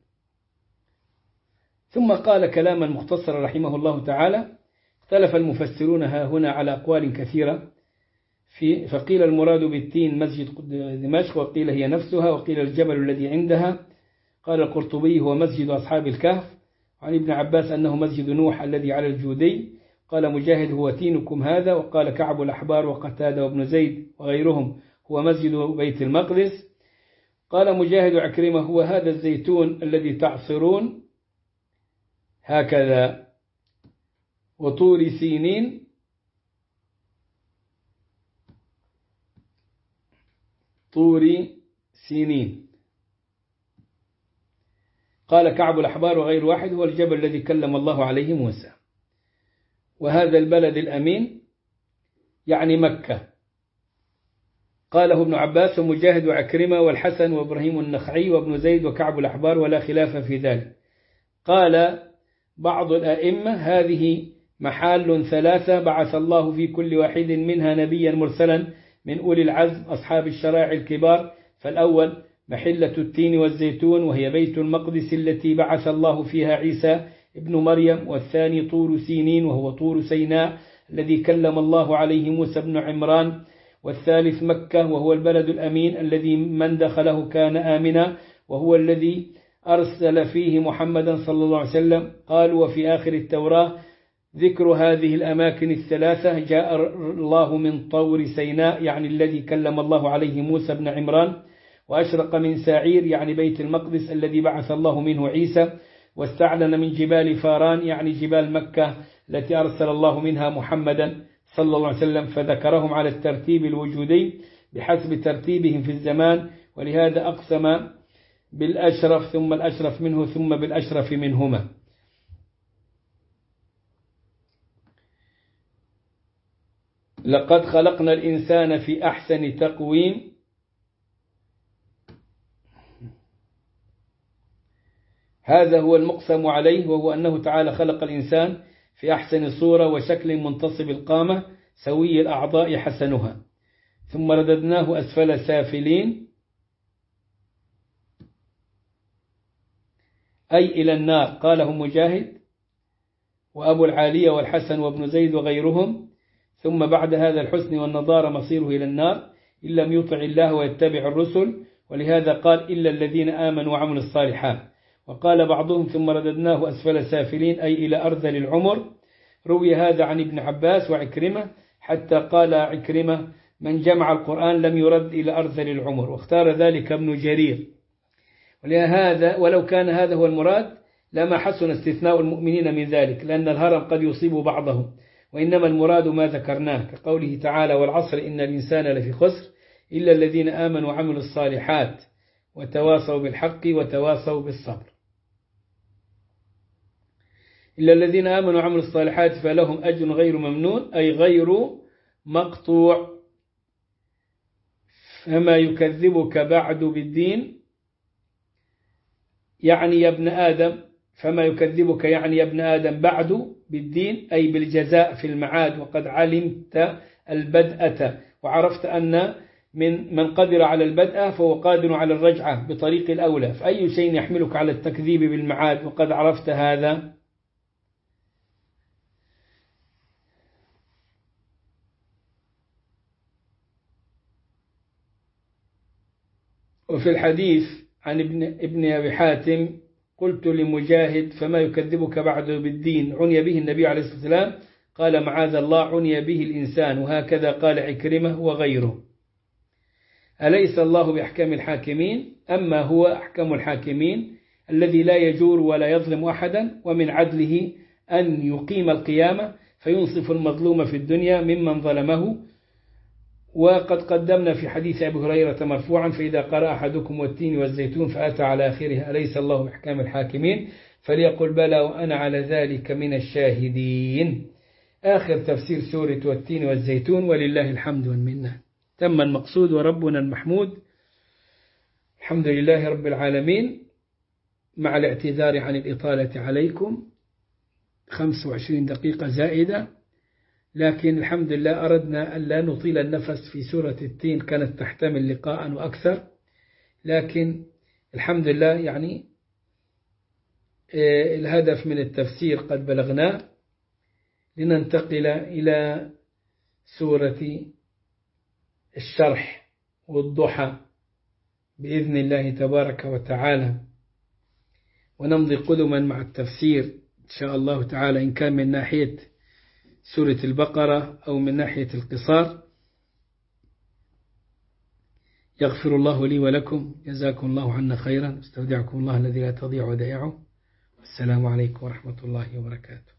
[SPEAKER 1] ثم قال كلاما مختصرا رحمه الله تعالى: اختلف المفسرون ها هنا على أقوال كثيرة، فقيل المراد بالتين مسجد دمشق، وقيل هي نفسها، وقيل الجبل الذي عندها. قال القرطبي: هو مسجد أصحاب الكهف. عن ابن عباس أنه مسجد نوح الذي على الجودي. قال مجاهد: هو تينكم هذا. وقال كعب الأحبار وقتادة وابن زيد وغيرهم: هو مسجد بيت المقدس. قال مجاهد وعكرمة: هو هذا الزيتون الذي تعصرون هكذا. وطور سينين، طور سينين. قال كعب الأحبار وغير واحد: هو الجبل الذي كلم الله عليه موسى. وهذا البلد الأمين يعني مكة. قاله ابن عباس ومجاهد وعكرمة والحسن وإبراهيم النخعي وابن زيد وكعب الأحبار، ولا خلاف في ذلك. قال بعض الأئمة: هذه محال ثلاثة بعث الله في كل واحد منها نبيا مرسلا من أولي العزم أصحاب الشرائع الكبار. فالأول محلة التين والزيتون، وهي بيت المقدس التي بعث الله فيها عيسى ابن مريم. والثاني طور سينين، وهو طور سيناء الذي كلم الله عليه موسى بن عمران. والثالث مكة، وهو البلد الأمين الذي من دخله كان آمنا، وهو الذي أرسل فيه محمدا صلى الله عليه وسلم. قالوا: وفي آخر التوراة ذكر هذه الأماكن الثلاثة. جاء الله من طور سيناء يعني الذي كلم الله عليه موسى بن عمران. وأشرق من ساعير يعني بيت المقدس الذي بعث الله منه عيسى. واستعلن من جبال فاران يعني جبال مكة التي أرسل الله منها محمدا صلى الله عليه وسلم. فذكرهم على الترتيب الوجودي بحسب ترتيبهم في الزمان، ولهذا أقسم بالأشرف ثم الأشرف منه ثم بالأشرف منهما. لقد خلقنا الإنسان في أحسن تقويم. هذا هو المقسم عليه، وهو أنه تعالى خلق الإنسان في أحسن صورة وشكل منتصب القامة سوي الأعضاء حسنها، ثم رددناه أسفل سافلين، أي إلى النار. قاله مجاهد وأبو العالية والحسن وابن زيد وغيرهم. ثم بعد هذا الحسن والنضارة مصيره إلى النار إن لم يطع الله ويتبع الرسل، ولهذا قال: إلا الذين آمنوا وعملوا الصالحات. وقال بعضهم: ثم رددناه أسفل سافلين، أي إلى أرذل العمر. روي هذا عن ابن عباس وعكرمة، حتى قال عكرمة: من جمع القرآن لم يرد إلى أرذل العمر. واختار ذلك ابن جرير. ولو كان هذا هو المراد لما حسن استثناء المؤمنين من ذلك، لأن الهرم قد يصيب بعضهم، وإنما المراد ما ذكرناه كقوله تعالى: والعصر إن الإنسان لفي خسر إلا الذين آمنوا وعملوا الصالحات وتواصوا بالحق وتواصوا بالصبر. إلا الذين آمنوا وعملوا الصالحات فلهم أجر غير ممنون، أي غير مقطوع. فما يكذبك بعد بالدين يعني يا ابن آدم، فما يكذبك يعني يا ابن آدم بعد بالدين، أي بالجزاء في المعاد. وقد علمت البدءة، وعرفت أن من قدر على البدءة فهو قادر على الرجعة بطريق الأولى. فأي شيء يحملك على التكذيب بالمعاد وقد عرفت هذا؟ وفي الحديث عن ابن أبي حاتم: قلت لمجاهد: فما يكذبك بعد بالدين؟ عني به النبي عليه الصلاة والسلام. قال: معاذ الله، عني به الإنسان. وهكذا قال عكرمة وغيره. أليس الله بأحكم الحاكمين؟ أما هو أحكم الحاكمين الذي لا يجور ولا يظلم أحدا، ومن عدله أن يقيم القيامة فينصف المظلوم في الدنيا ممن ظلمه، وقد قدمنا في حديث أبي هريرة مرفوعا: فإذا قرأ أحدكم والتين والزيتون فأتى على آخره أليس الله بأحكم الحاكمين فليقل بلى وأنا على ذلك من الشاهدين. آخر تفسير سورة والتين والزيتون، ولله الحمد والمنة. تم المقصود وربنا المحمود. الحمد لله رب العالمين، مع الاعتذار عن الإطالة عليكم، 25 دقيقة زائدة، لكن الحمد لله أردنا أن لا نطيل النفس في سورة التين، كانت تحتمل لقاء وأكثر، لكن الحمد لله يعني الهدف من التفسير قد بلغناه. لننتقل إلى سورة الشرح والضحى بإذن الله تبارك وتعالى، ونمضي قدما مع التفسير إن شاء الله تعالى، إن كان من ناحية سورة البقرة أو من ناحية القصار. يغفر الله لي ولكم، جزاكم الله عنا خيرا، استودعكم الله الذي لا تضيع ودائعه، والسلام عليكم ورحمة الله وبركاته.